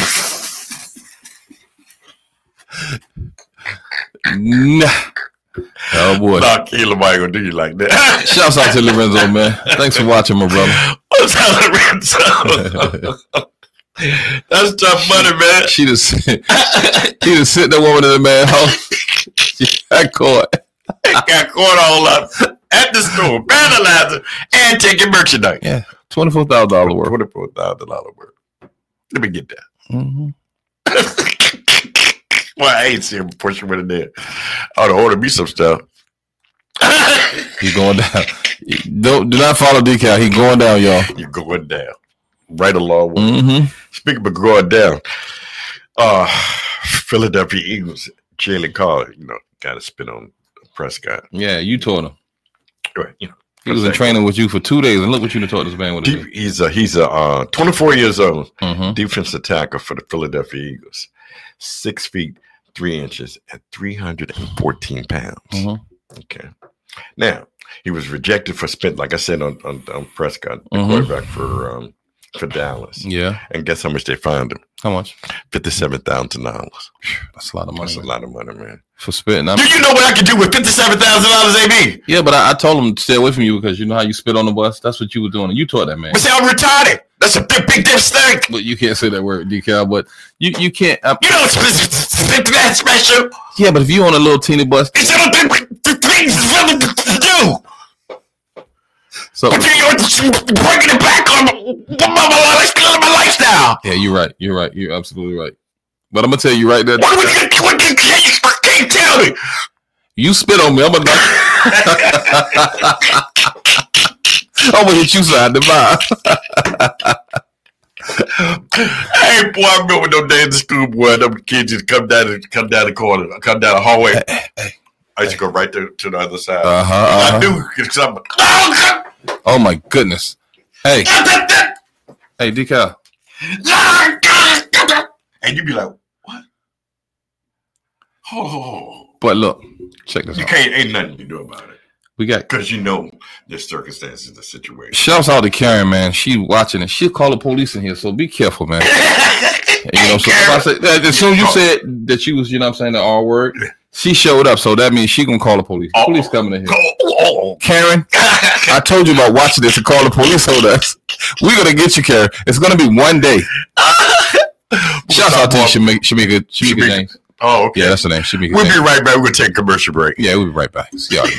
nah. Oh boy. Nah, King Lamar ain't gonna do you like that. Shouts out to Lorenzo, man. Thanks for watching, my brother. What's up, Lorenzo? That's tough money, man. She just he just sit that woman in the man house. She got caught. Got caught all up at the store, vandalizing and taking merchandise. Yeah, twenty four thousand dollar worth. Twenty-four thousand dollar worth. Let me get that. Mm-hmm. Well, I ain't seen him pushing with it there. I ought to order me some stuff. He's going down. Don't do not follow Decal. He going down, y'all. You're going down. Right along with Mm-hmm. Speaking of going down, uh, Philadelphia Eagles, Jalen Carter, you know, got to spit on Prescott. Yeah, you taught him. Right, you know, He was in training with you for two days, and look what you done taught this man with. Deep, he's a he's a uh, twenty-four years old, Mm-hmm. defensive tackle for the Philadelphia Eagles, six feet three inches and three hundred and fourteen pounds. Mm-hmm. Okay, now he was rejected for spent, like I said on on, on Prescott, the Mhm. quarterback for um, for Dallas. Yeah. And guess how much they fined him? How much? Fifty-seven thousand dollars. That's a lot of money. That's a man. lot of money, man. For spitting. I Do mean, you know what I can do with fifty-seven thousand dollars, A B? yeah, but I, I told him to stay away from you because you know how you spit on the bus. That's what you were doing, and you taught that man. But see, I'm retarded. That's a big, big difference thing. But you can't say that word, Decal. But you you can't. I, You know what's that special? yeah, but if you on a little teeny bus, It's a big things to do. so But you're bringing it back on my lifestyle. yeah, you're right. You're right. You're absolutely right. But I'm gonna tell you right there. What can you tell me? You spit on me. I'm gonna. I'm gonna hit you side the vibe. Hey, boy, I remember those days in school, boy. Them kids just come down, the, come down the corner, come down the hallway. I used to go right to, to the other side. Uh-huh, I uh-huh. knew because I'm. Oh my goodness. Hey, hey, Decal. And you be like, what? Oh, But look, check this you out. can't. Ain't nothing you can do about it We got because you know the circumstances, the situation. shouts out to Karen, man. She watching it. She'll call the police in here, so be careful, man. You know, so if I say, uh, as soon as you said that you was, you know what I'm saying, the R word, she showed up, so that means she gonna call the police. Oh. Police coming in here. Oh, oh, Karen, I told you about watching this and call the police on us. We're gonna get you, Karen. It's gonna be one day. Shouts out to Shamika, Shamika, Shamika Shamika. James. Oh, okay. Yeah, that's the name. Shamika We'll James. be right back. We're going to take a commercial break. Yeah, we'll be right back. See y'all.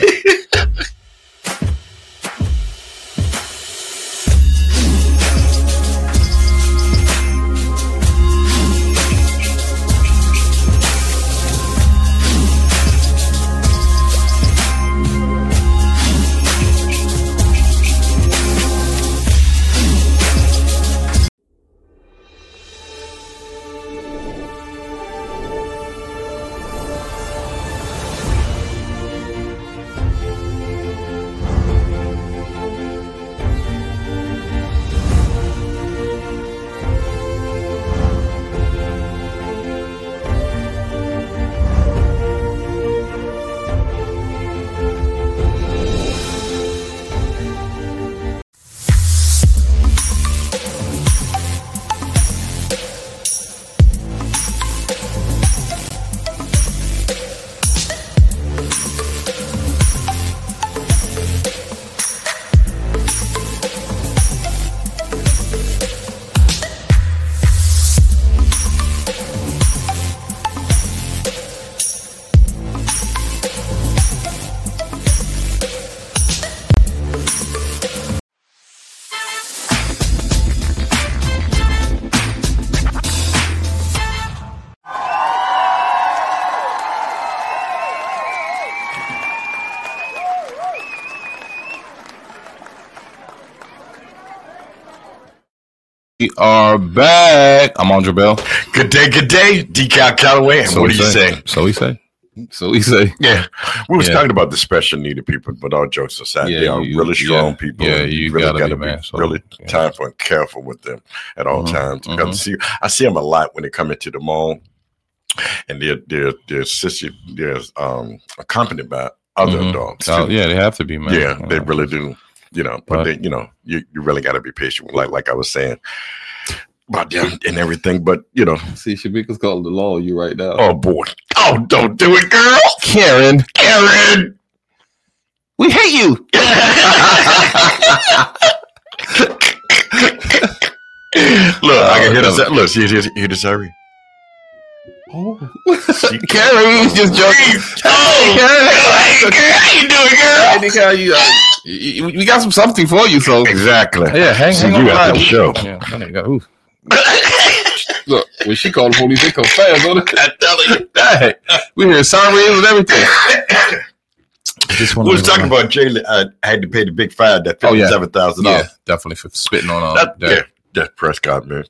We are back. I'm Andre Bell. Good day, good day. Decal Calloway. And So what we do you say. say? So we say. So we say. Yeah. We was Yeah. talking about the special needed people, but all jokes aside, Yeah, they are you- really strong yeah. people. Yeah, and you really gotta gotta be, man. So, really yeah. time and careful with them at all Mhm, times. Because mhm. see, I see them a lot when they come into the mall, and they're they're they're assisted, they're um, accompanied by other Mhm. dogs. Oh, too. yeah, they have to be, man. Yeah, they really do. You know, but Right. they, you know, you, you really got to be patient. Like like I was saying about them and everything. But you know, See, Shabika's calling the law you right now. oh boy, oh don't do it, girl, Karen, Karen. we hate you. Look, I can hear Oh, this. Look, see, hear, hear the siren. Oh. She- Karen, we was just joking. Oh, Karen, how you doing, girl? I think how you, uh, you- we got some something for you, so Exactly. yeah, hang, See hang you on the after line. the show. Yeah, that nigga got- ooh. Look, when she called the police, they come fast, don't they? I'm telling you. Dang. We hear sirens and everything. Just We was talking about Jalen. I had to pay the big fine, that Oh, yeah. fifty-seven thousand yeah, dollars. definitely for spitting on um, That, that. yeah, that's Prescott, man.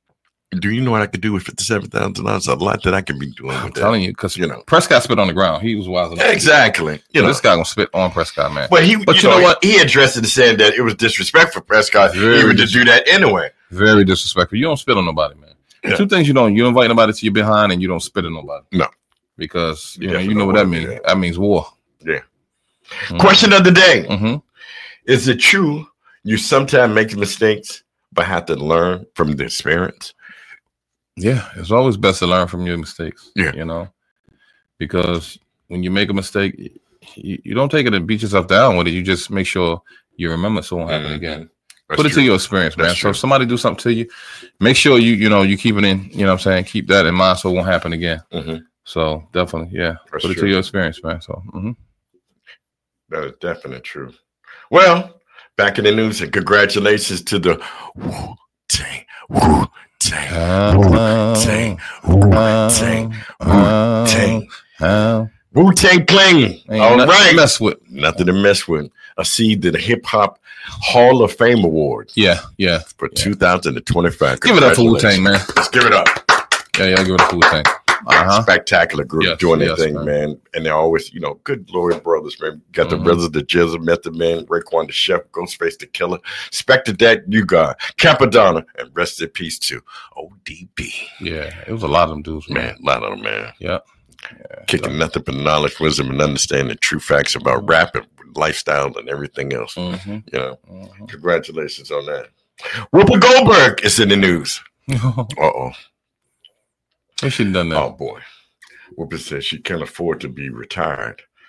Do you know what I could do with fifty-seven thousand dollars? A lot that I can be doing I'm with that. telling you, because You know. Prescott spit on the ground. He was wise enough. to do that. Exactly. You So know, this guy gonna spit on Prescott, man. but he, But you, you know, know what? He addressed it saying that it was disrespectful for Prescott Very even to dis- do that anyway. Very disrespectful. You don't spit on nobody, man. Yeah. Two things you don't. You invite nobody to your behind, and you don't spit on nobody. No. Because You you know, you definitely know what don't that wanna do means. that. That means war. Yeah. Mhm. Question of the day: Mm-hmm. Is it true you sometimes make mistakes but have to learn from the experience? Yeah, it's always best to learn from your mistakes. Yeah. You know, because when you make a mistake, you, you don't take it and beat yourself down with it. You just make sure you remember so it won't happen Mhm. again. That's Put it true. to your experience, man. That's So true. if somebody do something to you, make sure you you know you keep it in. You know what I'm saying? Keep that in mind so it won't happen again. Mhm. So definitely, yeah. That's Put it true. to your experience, man. So mhm. That is definitely true. Well, back in the news, and congratulations to the Wu Tang, Wu Tang, Wu Tang, Wu Tang, Wu Tang, Uh, Wu Tang Clan. ain't All nothing to right, mess with. nothing to mess with. I see the Hip Hop Hall of Fame Awards Yeah, yeah. for Yeah. two thousand twenty-five. Give it up for Wu Tang, man. Let's give it up. Yeah, yeah. Give it up for Wu Tang. Uh huh. Spectacular group Yes, doing their yes, thing, man. man. And they're always, you know, good Lord brothers, man. Got the Mhm. brothers, the Jizzle, Method Man, Raekwon the Chef, Ghostface the Killer, Spectre that you got, Capadonna, and rest in peace to O D B. Yeah, it was a lot of them dudes, man. Man, a lot of them, man. Yeah. yeah. Kicking nothing but knowledge, wisdom, and understanding the true facts about rap and lifestyle and everything else. Mhm, You know, mhm. congratulations on that. Whoopi Goldberg is in the news. Uh oh. Wish she'd done that. Oh boy. Whoopi says she can't afford to be retired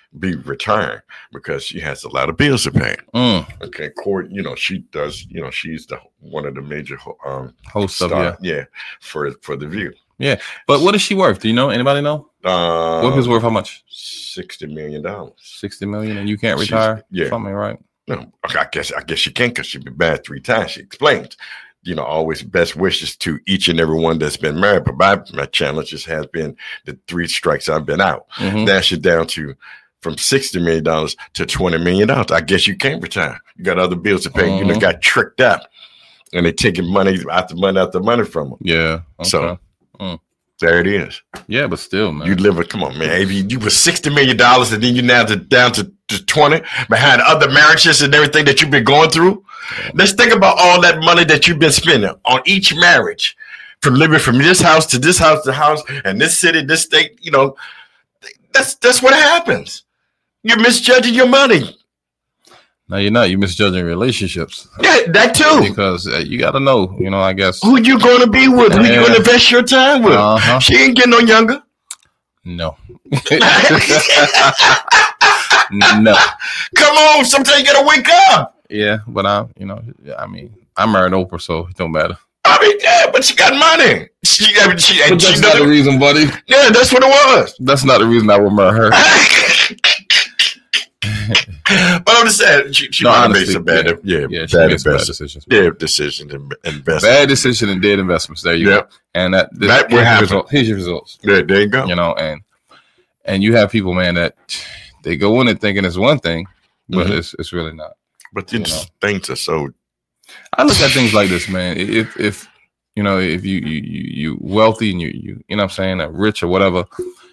be retiring because she has a lot of bills to pay. Mm. Okay, Court, you know, she does, you know, she's the one of the major um Host of star, yeah. yeah, for for the View. Yeah, but what is she worth? Do you know? Anybody know? Um, Whoopi is worth how much? Sixty million dollars. Sixty million, and you can't retire. She's, yeah, something right? No, I guess I guess she can because she's been married three times. She explains, you know, always best wishes to each and every one that's been married. But my, my challenge just has been the three strikes I've been out. Mm-hmm. Dash it down to from sixty million dollars to twenty million dollars. I guess you can't retire. You got other bills to pay. Mm-hmm. You know, got tricked out, and they taking money after money after money from them. Yeah. Okay. So. Mm. There it is. Yeah, but still, man. You live it. Come on, man. If you, you were sixty million dollars and then you now to, down to, to twenty behind other marriages and everything that you've been going through. Yeah. Let's think about all that money that you've been spending on each marriage, from living from this house to this house to house and this city, this state. You know, that's that's what happens. You're misjudging your money. No, you're not. You're misjudging relationships. Yeah, that too. Because uh, you got to know, you know, I guess. Who you going to be with? Who yeah. you going to invest your time with? Uh-huh. She ain't getting no younger. No. No. Come on. Sometimes you got to wake up. Yeah, but I, you know, I mean, I married Oprah, so it don't matter. I mean, yeah, but she got money. She, I mean, she, but she that's not the reason, buddy. Yeah, that's what it was. That's not the reason I would marry her. But I'm just saying, she, she no, might honestly, have made some bad, yeah, yeah, yeah, bad, bad decisions. Yeah, decisions and investments. Bad decision and dead investments. There you yeah. go. And that, this, that here's, your result, here's your results. Yeah, there you go. You know, and and you have people, man, that they go in it thinking it's one thing, but mm-hmm. it's it's really not. But you know, things are so. I look at things like this, man. If if you know, if you you you, you wealthy and you you you know what I'm saying, uh, rich or whatever.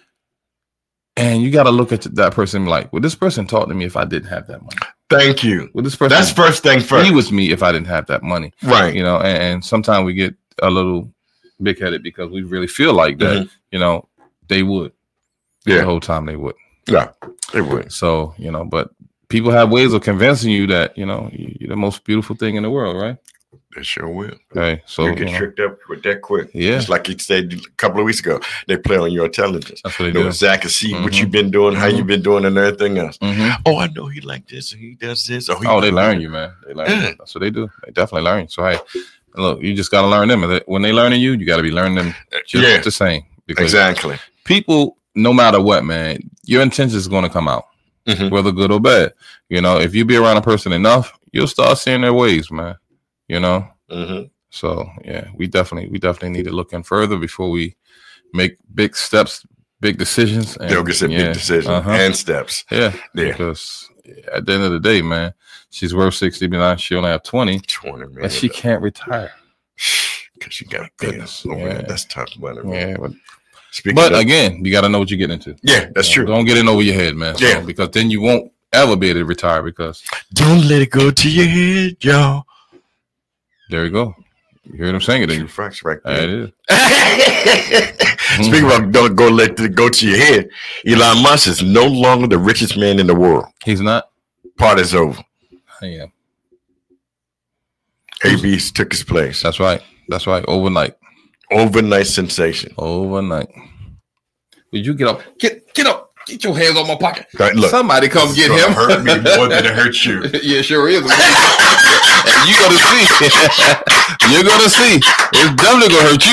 And you got to look at that person like, would this person talk to me if I didn't have that money? Thank you. Would this person That's first thing first. Be with me if I didn't have that money, right? You know, and, and sometimes we get a little big headed because we really feel like that. Mm-hmm. You know, they would. Yeah, the whole time they would. Yeah, they would. So you know, but people have ways of convincing you that you know you're the most beautiful thing in the world, right? They sure will. Okay, so you get you know, tricked up with that quick. Yeah, just like you said a couple of weeks ago, they play on your intelligence. That's what they know do. Exactly, see mm-hmm. what you've been doing, mm-hmm. how you've been doing, and everything else. Mm-hmm. Oh, I know he like this, or he does this. Or he oh, they learn you, man. They learn. Yeah. You. That's what they do. They definitely learn you. So hey, look, you just got to learn them. When they learning you, you got to be learning them just yeah. the same. Because exactly. People, no matter what, man, your intentions is going to come out, mm-hmm. whether good or bad. You know, if you be around a person enough, you'll start seeing their ways, man. You know. Mm-hmm. So yeah, we definitely we definitely need to look in further before we make big steps, big decisions. And, They'll get yeah, big decisions uh-huh. and steps. Yeah, yeah. Because at the end of the day, man, she's worth sixty, but she only have twenty. Twenty million, and she can't retire because she got bills. Oh, yeah. That's tough money. Man. Yeah, but, Speaking but of, again, you got to know what you're getting into. Yeah, that's you know, true. Don't get in over your head, man. So, yeah, because then you won't ever be able to retire. Because don't let it go to your head, y'all. There you go. You hear them saying it, then you fracture right there. It is. Speaking of don't go let it go to your head, Elon Musk is no longer the richest man in the world. He's not. Part is over. Yeah. A B took his place. That's right. That's right. Overnight. Overnight sensation. Overnight. Did you get up? Get get up. Get your hands on my pocket. Right, look, somebody come get him. Hurt me more than it hurt you. Yeah, sure is. You're gonna see. You're gonna see. It's definitely gonna hurt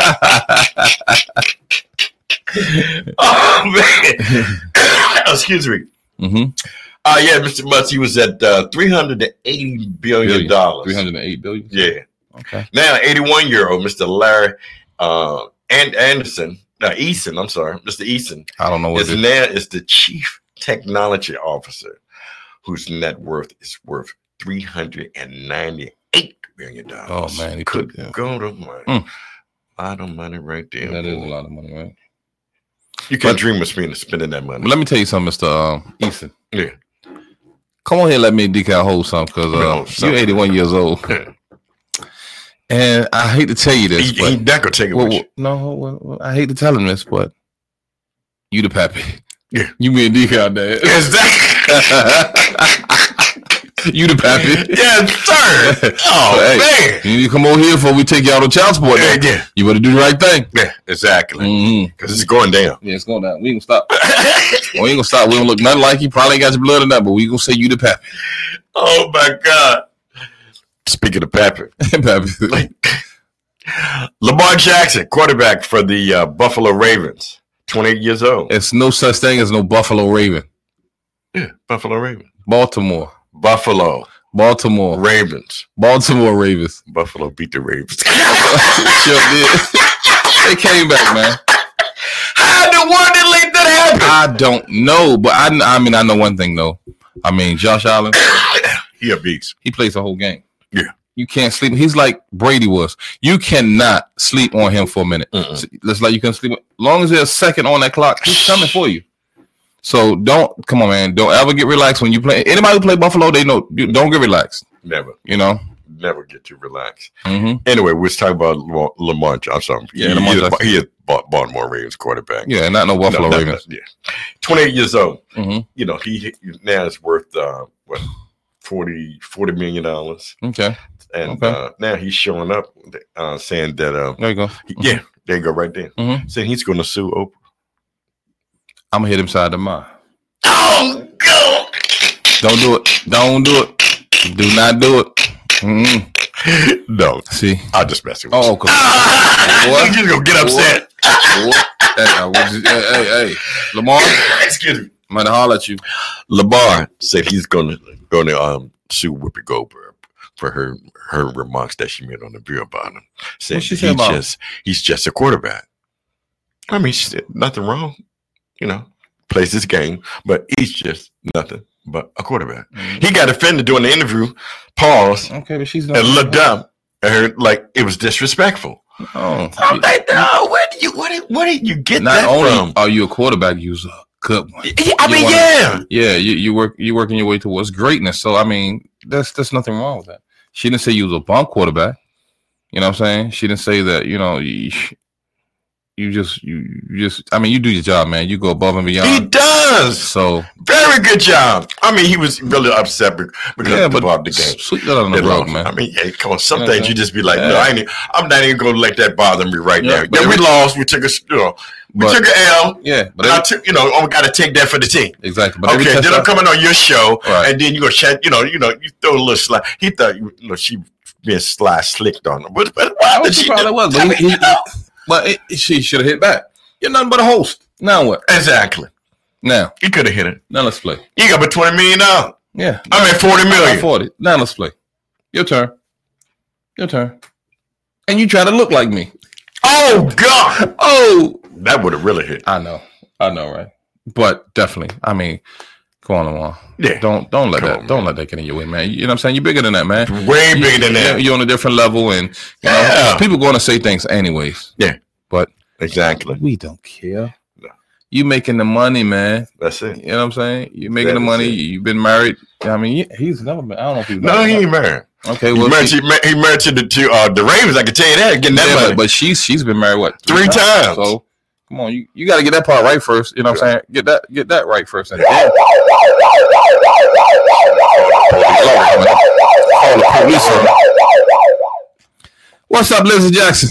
you. Oh man. Excuse me. Mm-hmm. Uh yeah, Mister Musk, he was at uh, three hundred and eighty billion dollars. Three hundred and eight billion. Yeah. Okay. Now, eighty-one year old Mister Larry uh, and Anderson. No, Eason, I'm sorry, Mister Eason. I don't know what is now is the chief technology officer, whose net worth is worth three hundred and ninety-eight million dollars. Oh man, he could yeah. go to money. Mm. A lot of money right there. That boy. is a lot of money, right? You can't but, dream of spending spending that money. Let me tell you something, Mister Um, Eason. Yeah. Come on here, let me decal hold something because uh, you're eighty-one years old. And I hate to tell you this, he, but he not gonna take it well, with you. No, well, I hate to tell him this, but you the pappy. Yeah, you mean decal dad. Exactly. You the pappy. Yes, sir. Oh, But, hey, man. you need to come over here before we take you out on child support. Yeah, now. yeah. You better do the right thing. Yeah, exactly. Mm-hmm. Because it's going down. Yeah, it's going down. We ain't gonna stop. we ain't gonna stop. We don't look nothing like you. Probably ain't got your blood in that, but we gonna say you the pappy. Oh, my God. Speaking of Pappy. Pappy. Lamar Jackson, quarterback for the uh, Buffalo Ravens, twenty-eight years old. It's no such thing as no Buffalo Raven. Yeah, Buffalo Ravens. Baltimore. Buffalo. Baltimore. Ravens. Baltimore Ravens. Buffalo beat the Ravens. Sure did. They came back, man. How the one that let that happen? I don't know, but I, I mean, I know one thing, though. I mean, Josh Allen, He a beast. he plays the whole game. Yeah. You can't sleep. He's like Brady was. You cannot sleep on him for a minute. Mm-mm. It's like you can sleep. As long as there's a second on that clock, he's coming for you. So don't, come on, man. Don't ever get relaxed when you play. Anybody who play Buffalo, they know, you don't get relaxed. Never. You know? Never get too relaxed. Mm-hmm. Anyway, we're talking about Lamar, Lamar Jackson. I'm sorry. Yeah, he, Lamar he, is, Jackson. he is Baltimore Ravens quarterback. Yeah, not no Buffalo No, no, Ravens. no, yeah. twenty-eight years old. Mm-hmm. You know, he, he now is worth, uh, what, forty, forty million dollars. Okay. And Okay. uh, now he's showing up uh, saying that, uh, There you go. he- yeah, there you go right there. Mm-hmm. Saying he's going to sue Oprah. I'm going to hit him side the mind. Oh, God. Don't do it. Don't do it. Do not do it. Mm-hmm. No, See? I'll just mess with you. Oh, come on. Ah, What? you're going to get upset. What? Hey, I was just- hey, hey, hey. Lamar, Excuse me. I'm going to holler at you. Lamar said he's going to going to um, sue Whoopi Goldberg for her her remarks that she made on the View about him. Said What'd she he say about him? just he's just a quarterback. I mean, she said nothing wrong. You know, plays this game, but he's just nothing but a quarterback. Mm-hmm. He got offended during the interview. Pause Okay, but she's and looked up at her like it was disrespectful. Oh, I'm like, no, where do you where did, where did you get not that only from? are you a quarterback, you're a good one. Yeah, I you mean, wanna- yeah. Yeah, you, you work you working your way towards greatness. So I mean, there's there's nothing wrong with that. She didn't say you was a bum quarterback. You know what I'm saying? She didn't say that, you know, you, you just you, you just I mean, you do your job, man. You go above and He beyond. does. So Very good job. I mean, he was really upset be- because yeah, about but the game. sweep that on the They rug, lost. man. I mean, yeah, come on. Some You know what things I'm you just be like, Yeah. no, I ain't, e- I'm not even going to let that bother me right Yeah, now. but Yeah, we every- lost. We took a, you know, we But- took an L. Yeah, but But I every, took, you know, I got to take that for the team. exactly. But every Okay, then I'm touchdown- coming on your show, Right. and then you go chat. You know, you know, you throw a little slide. He thought, you know, she being sly slicked on him, but, but why Oh, did she she? probably do- was, I but mean, he- you know. But it, she should have hit back. You're nothing but a host. Now what? Exactly. Now, He could have hit it. now let's play. You got about twenty million dollars. Yeah. I mean, forty I million. afford it. Now let's play. Your turn. Your turn. And you try to look like me. Oh God! Oh, That would have really hit. I know. I know, right? But definitely. I mean, come on, Lamar. Yeah. Don't don't let Come that on, don't let that get in your way, man. You know what I'm saying? You're bigger than that, man. Way You- bigger than that. You're on a different level, and you know, Yeah. people going to say things anyways. Yeah. But Exactly. we don't care. No. You making the money, man. That's it. You know what I'm saying? You're making That the is money. it. You've been married. I mean, he- he's never been. I don't know if he's No, he ain't married. Okay, He well, married, she- to, he married to the to, uh, the Ravens. I can tell you that. Getting that yeah, money. but, but she's she's been married what Three times. So come on, you, you got to get that part right first. You know what I'm saying? Get that get that right first. And then call the police on him. What's up, Lizzie Jackson?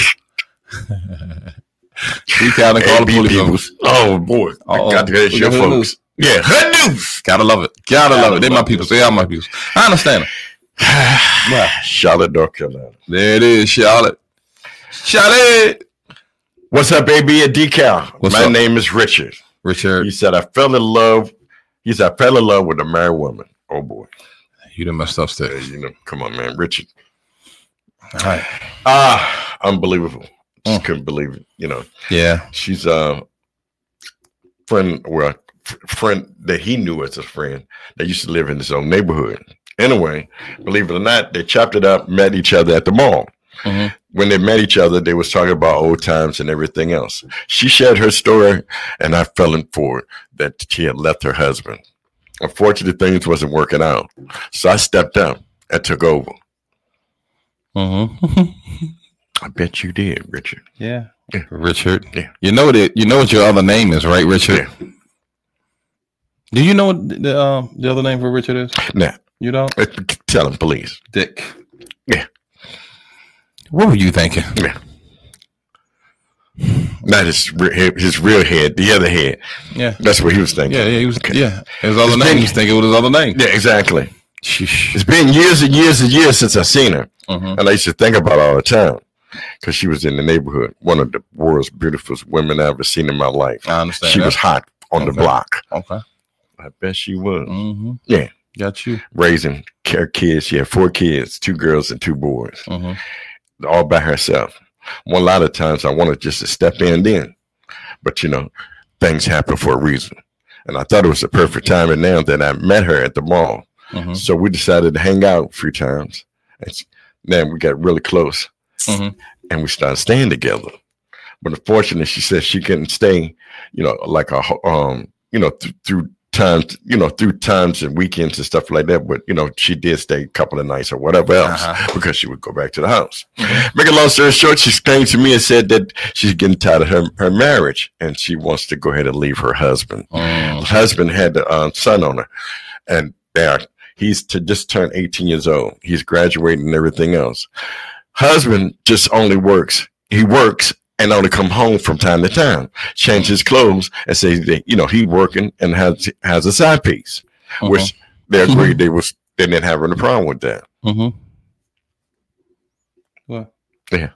We kind of call the A B police on him. peoples. Oh boy, Uh-oh. I got to get We your got hood folks. news. Yeah, hood news. Gotta love it. Gotta love it. They my love people. it. They are my people. I understand it. Wow. Charlotte, North Carolina. There it is, Charlotte. Charlotte. What's up, A B at Decal? What's My up? name is Richard. Richard, He said I fell in love. He said I fell in love with a married woman. Oh boy, you done messed up, Yeah, Sticks. you know, come on, man, Richard. All right. Ah, unbelievable. Just Mm. couldn't believe it. You know, Yeah. she's a friend, well, f- friend that he knew as a friend that used to live in his own neighborhood. Anyway, believe it or not, they chopped it up, met each other at the mall. Mhm. When they met each other, they was talking about old times and everything else. She shared her story, and I fell in for it, that she had left her husband. Unfortunately, things wasn't working out, so I stepped up and took over. Mm-hmm. I bet you did, Richard. Yeah. Yeah. Richard. Yeah. You know that you know what your other name is, right, Richard? Yeah. Do you know what the uh, the other name for Richard is? Now, You know? Tell him, please. Dick. Yeah. What were you thinking? Yeah. Not his his real head, the other head. Yeah. That's what he was thinking. Yeah, yeah, he was. Okay. Yeah, his other It's name. been- He was thinking with his other name. Yeah, exactly. Sheesh. It's been years and years and years since I seen her, Mhm. and I used to think about her all the time because she was in the neighborhood. One of the world's beautiful women I've ever seen in my life. I understand. She that. was hot on the Okay. block. Okay. I bet she was. Mm-hmm. Yeah. Got you. Raising care kids. She had four kids, two girls and two boys, Mm-hmm. all by herself. One lot of times I wanted just to step in then, but you know, things happen for a reason. And I thought it was the perfect time. And now that I met her at the mall, Mm-hmm. so we decided to hang out a few times. And then we got really close, Mm-hmm. and we started staying together. But unfortunately, she said she couldn't stay, you know, like a um, you know, th- through times, you know, through times and weekends and stuff like that. But you know, she did stay a couple of nights or whatever else Uh-huh. because she would go back to the house. Make a long story short, she came to me and said that she's getting tired of her, her marriage and she wants to go ahead and leave her husband. Mm. Her husband had a uh, son on her, and there he's to just turned eighteen years old. He's graduating and everything else. Husband just only works. He works and only come home from time to time, change his clothes, and say that, you know, he working and has has a side piece, Mhm. which they agreed they was they didn't have any problem with that. Mm-hmm. Well, Yeah,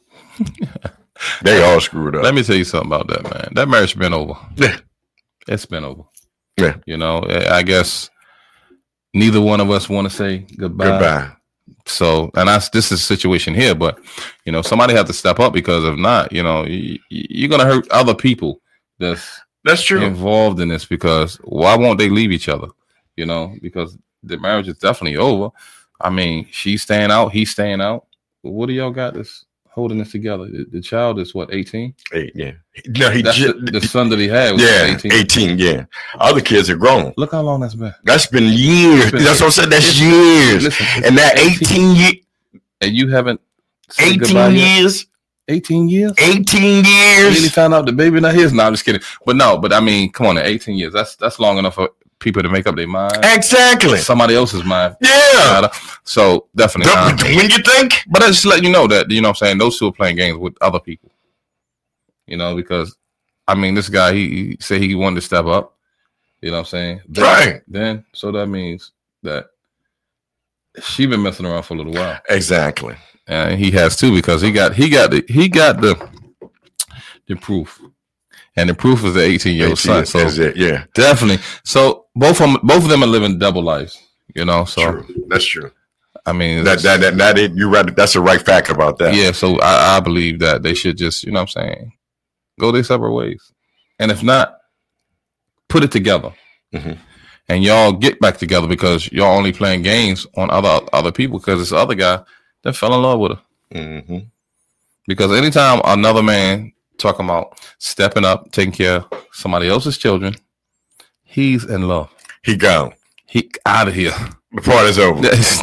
they all screwed up. let me tell you something about that, man. That marriage been over. Yeah. It's been over. Yeah. You know, I guess neither one of us want to say goodbye. Goodbye. So, and that's this is a situation here, but you know, somebody have to step up because if not, you know, you, you're gonna hurt other people that's That's true. involved in this. Because why won't they leave each other? You know, because the marriage is definitely over. I mean, she's staying out, he's staying out. But what do y'all got that's holding this together? The, the child is what, eighteen? Eight, yeah. No, he That's just, the, the son that he had was yeah, eighteen. eighteen. Yeah, other kids are grown. Look how long that's been. That's been years. been- That's what I said. That's it's- years. Listen, it's And that eighteen years, and you haven't said goodbye eighteen yet? years, eighteen years? eighteen You really years. found out the baby not his? No, I'm just kidding. But no, but I mean, come on, eighteen years. That's that's long enough for people to make up their mind. Exactly. Somebody else's mind. Yeah. So definitely. um, Don't- When you think, but I just let you know that, you know what I'm saying, those two are playing games with other people. You know, because I mean, this guy, he, he said he wanted to step up. You know what I'm saying? Then, Right. Then, so that means that she been messing around for a little while. exactly. And he has too, because he got he got the he got the the proof. And the proof is the eighteen year old son. So That's it. Yeah. definitely. So both of them both of them are living double lives, you know. So True. That's true. I mean That that that, that it, you're right. That's a right fact about that. yeah, so I, I believe that they should just, you know what I'm saying, go their separate ways. And if not, put it together. Mhm. And y'all get back together, because y'all only playing games on other other people, because this other guy that fell in love with her. Mm-hmm. Because anytime another man talking about stepping up, taking care of somebody else's children, he's in love. He gone. He out of here. The party's over.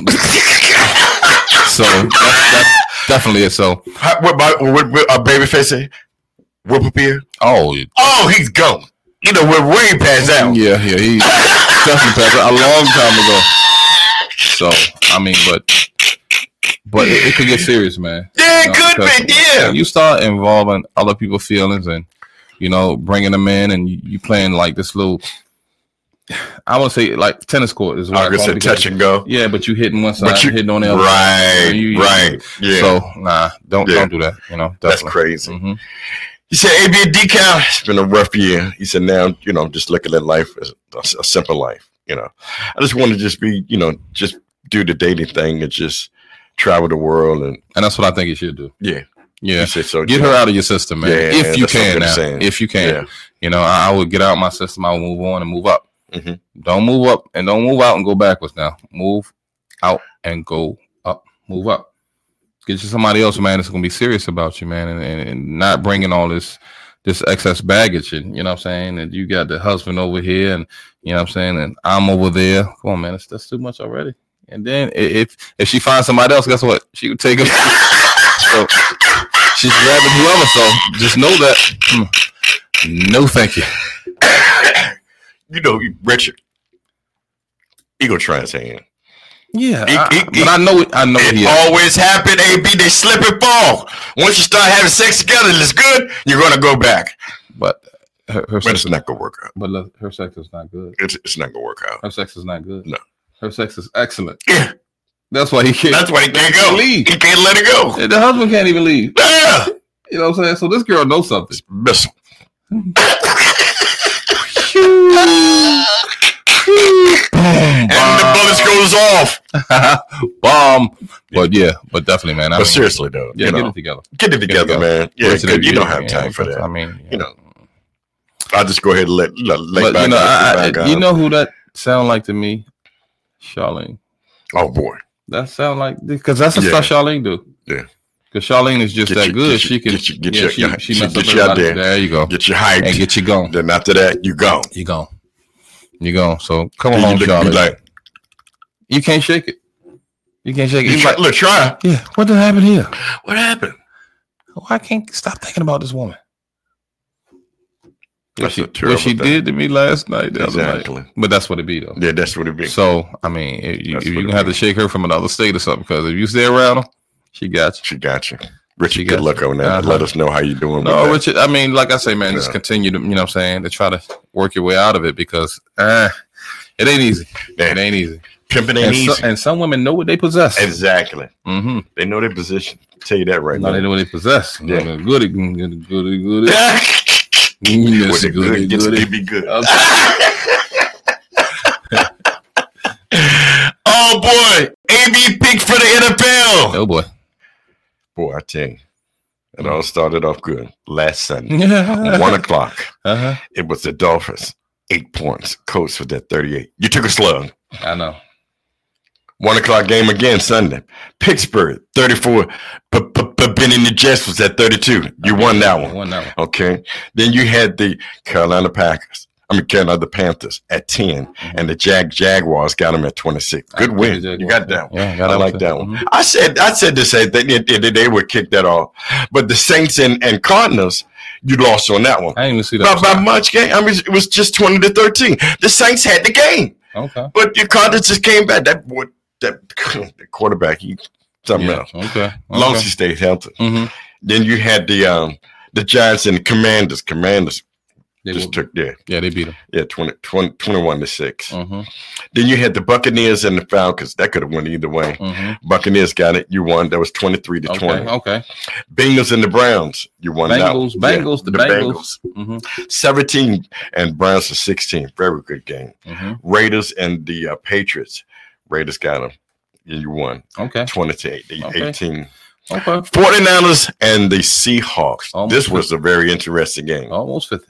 So that's, that's definitely it. So How, what about what, what a baby face say? Whip appear? oh Oh, he's gone. You know, we're way past out. yeah, yeah, he definitely passed a long time ago. So I mean, but but it, it could get serious, man. Yeah, You it know, could because be. Yeah. when you start involving other people's feelings and, you know, bringing them in, and you, you playing like this little, I want to say like tennis court is what I I guess call it, a because- touch and go. Yeah, but you hitting one side, But you- hitting on the other. Right, You- you- right. Yeah. So nah, don't Yeah. don't do that. You know, That's definitely. crazy. Mhm. He said, A B a decal. It's been a rough year. He said, now, you know, I'm just looking at life as a, a simple life. You know, I just want to just be, you know, just do the dating thing and just travel the world. And And that's what I think you should do. yeah, Yeah, he said, so get her out of your system, man. Yeah, if you that's what can I'm now, saying. if you can, Yeah. you know, I, I would get out my system. I would move on and move up. Mhm. Don't move up and don't move out and go backwards. Now move out and go up. Move up. Get you somebody else, man, that's gonna be serious about you, man, and, and, and not bringing all this this excess baggage. And you know what I'm saying, and you got the husband over here, and you know what I'm saying, and I'm over there. Come on, man, that's, that's too much already. And then i- if if she finds somebody else, guess what? She would take him. So she's grabbing whoever. So just know that. mm, No, thank you. you know, Richard, he gonna try his hand. Yeah, He- I, he- but I know it. I know It he. always happen, A B. They slip and fall. Once you start having sex together, it's good. You're gonna go back, But her, her but sex, it's not gonna work out. but look, her sex is not good. It's, it's not gonna work out. Her sex is not good. No. Her sex is excellent. Yeah, That's why he can't. that's why he can't go. leave. He can't let it go. And the husband can't even leave. Yeah, You know what I'm saying? So this girl knows something. missile. And the bullets goes off. Bomb. But yeah, but definitely, man. I But mean, seriously, though, yeah, you get know, it together. get it together, together. man. Yeah, Get it good. You don't together, have time yeah, for that. I mean, You know, I'll just go ahead and let, let lay but back. you know, and I, sit back I, you on. know who that sound like to me? Charlene. Oh boy, That sound like because that's the Yeah. stuff Charlene do. Yeah. Because Charlene is just Get that you- good. get She you- can get you- get yeah, you- she, yeah, she she messed get up you out everybody. there. There you go. get you hyped. And get you going. Then after that, you go. You go. You go. So come Then on, you look Charlotte. be like, You can't shake it. You can't shake it. you He's try, like, look, try. yeah, what did happen here? What happened? Oh, I can't stop thinking about this woman. What That's she, a terrible what she thing. did to me last night, the other Exactly. night. But that's what it be, though. Yeah, that's what it be. So, I mean, if you, That's if what you it have be. to shake her from another state or something, because if you stay around her, she got you. She got you. Richard, She good got luck you. on that. Uh-huh. Let us know how you're doing. No, with that. Richard, I mean, like I say, man, just Yeah. continue to, you know what I'm saying, to try to work your way out of it because uh, it ain't easy. Yeah. It ain't easy. Pimping ain't And, easy. so, and some women know what they possess. Exactly. Mm-hmm. They know their position. I'll tell you that right No, they now. know what they possess. Yeah. Yeah. Goody, goody, goody, goody. When Yes, it goody, good gets goody. to be good. Okay. Oh boy, A B picked for the N F L. Oh boy. Boy, I tell you, it all started off good last Sunday, Yeah. one o'clock. Uh-huh. It was the Dolphins, eight points. Coach with that thirty-eight. You took a slug. I know. One o'clock game again Sunday. Pittsburgh, thirty-four. Benny the Jets was at thirty-two. You won that one. Won that one. Okay. Then you had the Carolina Packers. I mean, Carolina the Panthers at ten, and the Jag Jaguars got them at twenty-six. Good I win. think the You got that one. Yeah, got I that like one that too. one. Mhm. I said, I said the same thing. They, they, they would kick that off, but the Saints and, and Cardinals, you lost on that one. I didn't even see By, that. by much game. I mean, it was just twenty to thirteen. The Saints had the game, Okay. but the Cardinals just came back. That boy, that the quarterback, he something Yeah. else. Okay. As long as Okay. he stays healthy. Mm-hmm. Then you had the um the Giants and the Commanders. Commanders They just will- took yeah yeah, they beat them. yeah twenty, twenty, twenty-one to six. Mm-hmm. Then you had the Buccaneers and the Falcons. That could have went either way. Mm-hmm. Buccaneers got it. You won. That was twenty-three to Okay. twenty. Okay. Bengals and the Browns. You won Bengals. that. Bengals. Yeah, the Bengals. Mm-hmm. seventeen and Browns for sixteen. Very good game. Mm-hmm. Raiders and the uh, Patriots. Raiders got them. And you won Okay. twenty to eight, Okay. eighteen. Okay. forty-niners and the Seahawks. Almost this was a very interesting game. Almost fifty.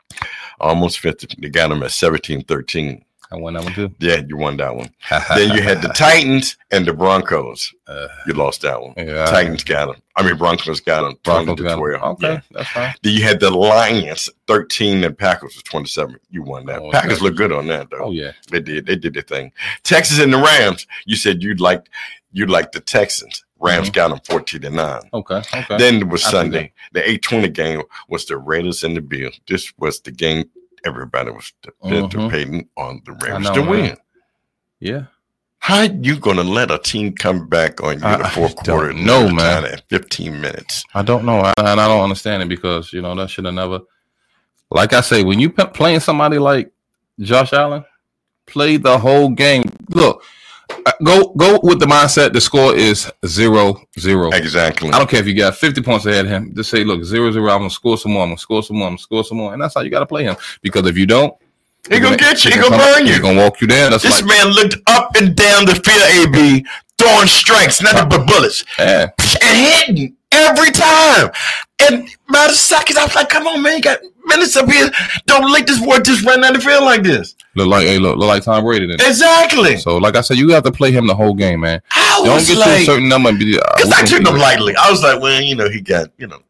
Almost fifty. They got them at seventeen thirteen. I won that one too. Yeah, you won that one. Then you had the Titans and the Broncos. Uh, You lost that one. yeah. Titans got them. I mean, Broncos got them. Broncos twenty to got 'em. twelve. Okay, Yeah. that's fine. Then you had the Lions thirteen and Packers was twenty-seven. You won that. Oh, Packers okay. look good on that though. Oh yeah. They did. They did their thing. Texas and the Rams. You said you'd like you'd like the Texans. Rams Mhm. got them fourteen to nine. Okay. Okay. Then it was I see Sunday. The eight twenty game was the Raiders and the Bills. This was the game everybody was anticipating on the Rams know, to man. win. yeah. How you gonna let a team come back on you in the I- fourth I quarter? don't know, and man. At fifteen minutes. I don't know, I, and I don't understand it because you know that should have never. Like I say, when you p- playing somebody like Josh Allen, play the whole game. Look, uh, go go with the mindset. The score is zero zero. Exactly. I don't care if you got fifty points ahead of him. Just say, look, zero zero. I'm gonna score some more. I'm gonna score some more. I'm gonna score some more, and that's how you got to play him. Because if you don't, He gonna get you. He gonna come- burn you. He gonna walk you down. That's This like, man looked up and down the field, A B, throwing strikes, nothing but bullets, yeah. and hitting every time. And matter of seconds, I was like, come on, man, you got minutes up here. Don't let this boy just run down the field like this. Look like, hey, look, look like Tom Brady. Then. Exactly. So, like I said, you have to play him the whole game, man. I Don't was get to a like, certain number and be. Uh, because I took him lightly. I was like, well, you know, he got, you know,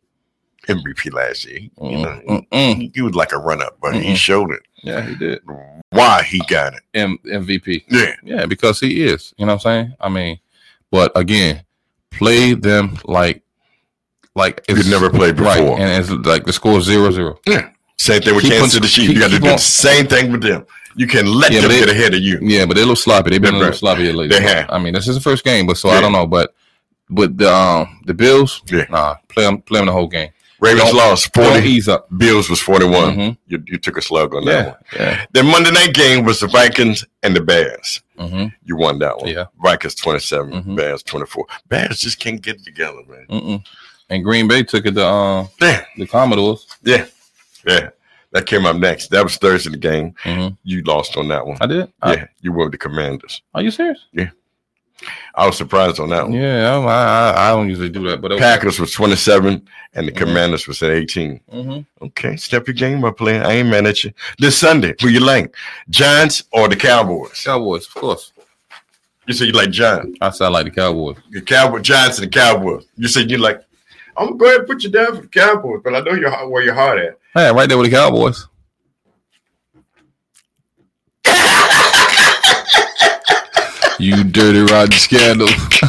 M V P last year. He, you know, Mm, mm, he, he was like a run up, but he Mm-mm. showed it. yeah, he did. Why he got it. M- MVP. Yeah. Yeah, because he is. You know what I'm saying? I mean, but again, play them like, like You've never played before. right, and it's like the score is zero zero. Same thing with Keep Kansas on- City Chiefs. keep- You got to keep do on- the same thing with them. You can let Yeah, them but they- get ahead of you. Yeah, but they're a little sloppy. They've been a They're little sloppy lately. They have. I mean, this is the first game, but so Yeah. I don't know. But but the um the Bills, Yeah. nah, play them play them the whole game. Ravens Don't- lost Don't forty. ease up. Bills was forty-one. Mhm. You, you took a slug on that Yeah, one. yeah. The Monday night game was the Vikings and the Bears. Mm-hmm. You won that one. Yeah. Vikings twenty-seven, Mhm. Bears twenty-four. Bears just can't get it together, man. Mm-mm. And Green Bay took it to uh, Yeah, the Commodores. yeah, yeah. That came up next. That was Thursday the game. Mm-hmm. You lost on that one. I did. I- Yeah, you were with the Commanders. are you serious? I was surprised on that one. Yeah, I, I, I don't usually do that, but okay. Packers was twenty-seven and the Mhm. Commanders was at eighteen. Mm-hmm. Okay, step your game up, player. I ain't mad at you. This Sunday, who you like? Giants or the Cowboys? Cowboys, of course. You say you like Giants. I sound like the Cowboys. The Cowboy Giants and the Cowboys. You said you like. I'm gonna go ahead and put you down for the Cowboys, but I know you're where your heart at. Hey, right there with the Cowboys. You dirty rotten scandal.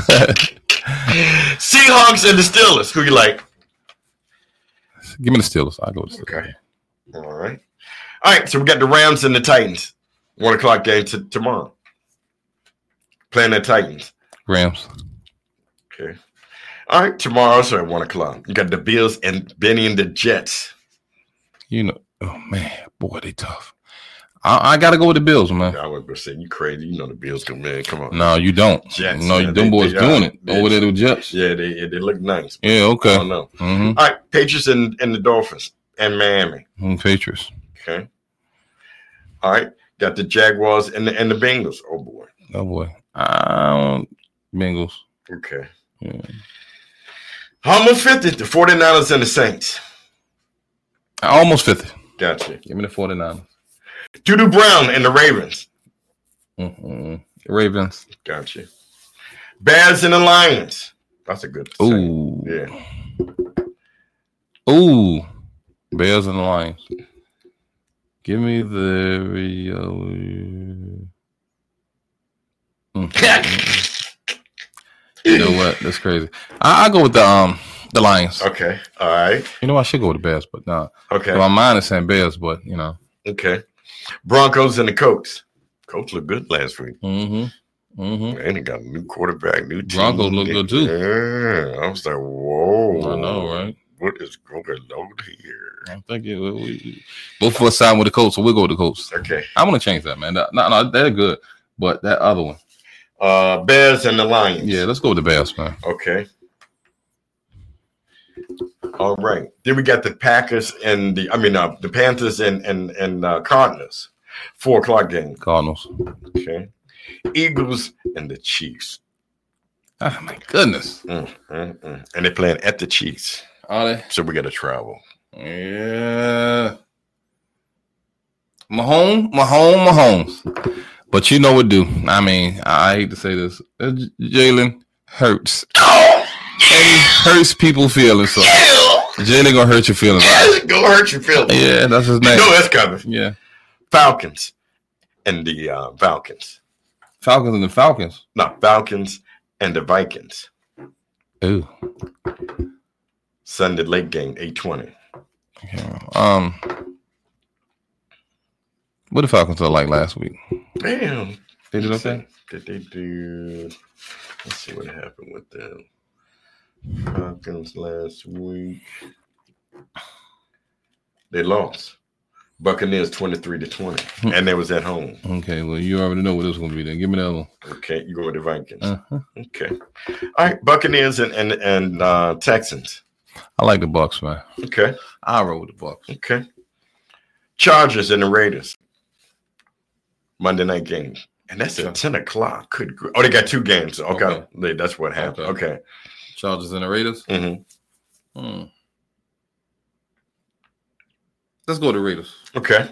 Seahawks and the Steelers. Who you like? Give me the Steelers. I'll go with the Steelers. Okay. All right. All right. So we got the Rams and the Titans. One o'clock game t- tomorrow. Playing the Titans. Rams. Okay. All right. Tomorrow's at one o'clock. You got the Bills and Benny and the Jets. You know, oh man, boy, they tough. I, I got to go with the Bills, man. I was gonna say you crazy. You know the Bills come in. Come on. No, you don't. Jets, no, yeah, them they- boys they doing are. it They- over there with Jets. Yeah, they they look nice. Yeah, I okay. don't know. Mm-hmm. All right. Patriots and, and the Dolphins and Miami. Mm, Patriots. Okay. All right. Got the Jaguars and the and the Bengals. Oh boy. Oh boy. I don't, Bengals. Okay. Yeah. Almost fifty. The 49ers and the Saints. Almost fifty. Gotcha. Give me the 49ers. Judy Brown and the Ravens. Mm-mm. Ravens. Gotcha. Bears and the Lions. That's a good thing. Ooh. Yeah. Ooh. Bears and the Lions. Give me the Rio. Mm. You know what? That's crazy. I, I go with the um the Lions. Okay. All right. You know I should go with the Bears, but nah. Okay. My mind is saying Bears, but you know. Okay. Broncos and the Colts. Colts looked good last week. Mm-hmm. Mm-hmm. And they got a new quarterback, new team. Broncos look good, too. Yeah. I was like, whoa. I know, right? What is going on here? I think it, we, we, both of us signed with the Colts, so we'll go with the Colts. Okay. I want to change that, man. No, no, no, they're good, but that other one. Uh, Bears and the Lions. Yeah, let's go with the Bears, man. Okay. All right. Then we got the Packers and the, I mean, uh, the Panthers and and and uh, Cardinals. Four o'clock game. Cardinals. Okay. Eagles and the Chiefs. Oh my goodness. Mm, mm, mm. And they're playing at the Chiefs, Are they? so we got to travel. Yeah. Mahomes, Mahomes, Mahomes. But you know what, do I mean? I hate to say this. Uh, J- Jalen hurts. Oh, And he hurts people's feelings. So Jalen gonna hurt your feelings. Right? Go hurt your feelings. Yeah, that's his You name. know that's coming. Yeah. Falcons and the uh, Falcons. Falcons and the Falcons. No, Falcons and the Vikings. Ooh. Sunday late game, eight twenty. Okay. Um, what the Falcons look like last week? Damn. They did okay. Did they do? Let's see what happened with them. Falcons last week. They lost. Buccaneers twenty-three to twenty. And they was at home. Okay, well, you already know what this is going to be then. Give me the other one. Okay, you go with the Vikings. Uh-huh. Okay. All right, Buccaneers and and, and uh, Texans. I like the Bucks, man. Okay. I roll with the Bucks. Okay. Chargers and the Raiders. Monday night game. And that's at ten o'clock. Could Oh, they got two games. Okay. Okay. They- That's what happened. Okay. Okay. Chargers and the Raiders. Mm-hmm. Hmm. Let's go to the Raiders. Okay.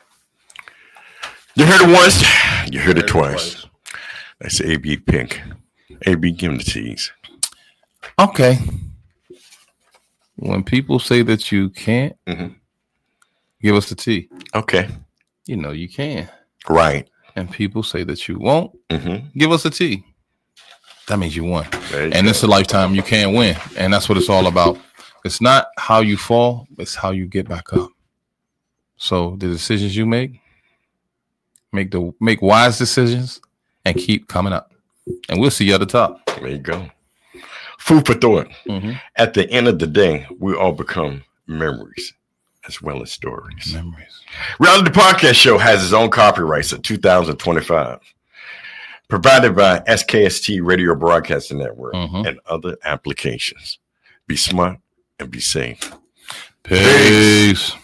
You heard it once. You heard it Heard it twice. twice. That's A B Pink. A B, give him the tease. Okay. When people say that you can't, Mhm. give us the T. Okay. You know you can. Right. And people say that you won't, Mm-hmm. give us a T. That means you won. There you And go. it's a lifetime you can't win. And that's what it's all about. It's not how you fall, it's how you get back up. So the decisions you make, make the make wise decisions, and keep coming up. And we'll see you at the top. There you go. Food for thought. Mm-hmm. At the end of the day, we all become memories as well as stories. Memories. Reality Podcast Show has its own copyrights of two thousand twenty-five. Provided by S K S T Radio Broadcasting Network Mm-hmm. and other applications. Be smart and be safe. Peace.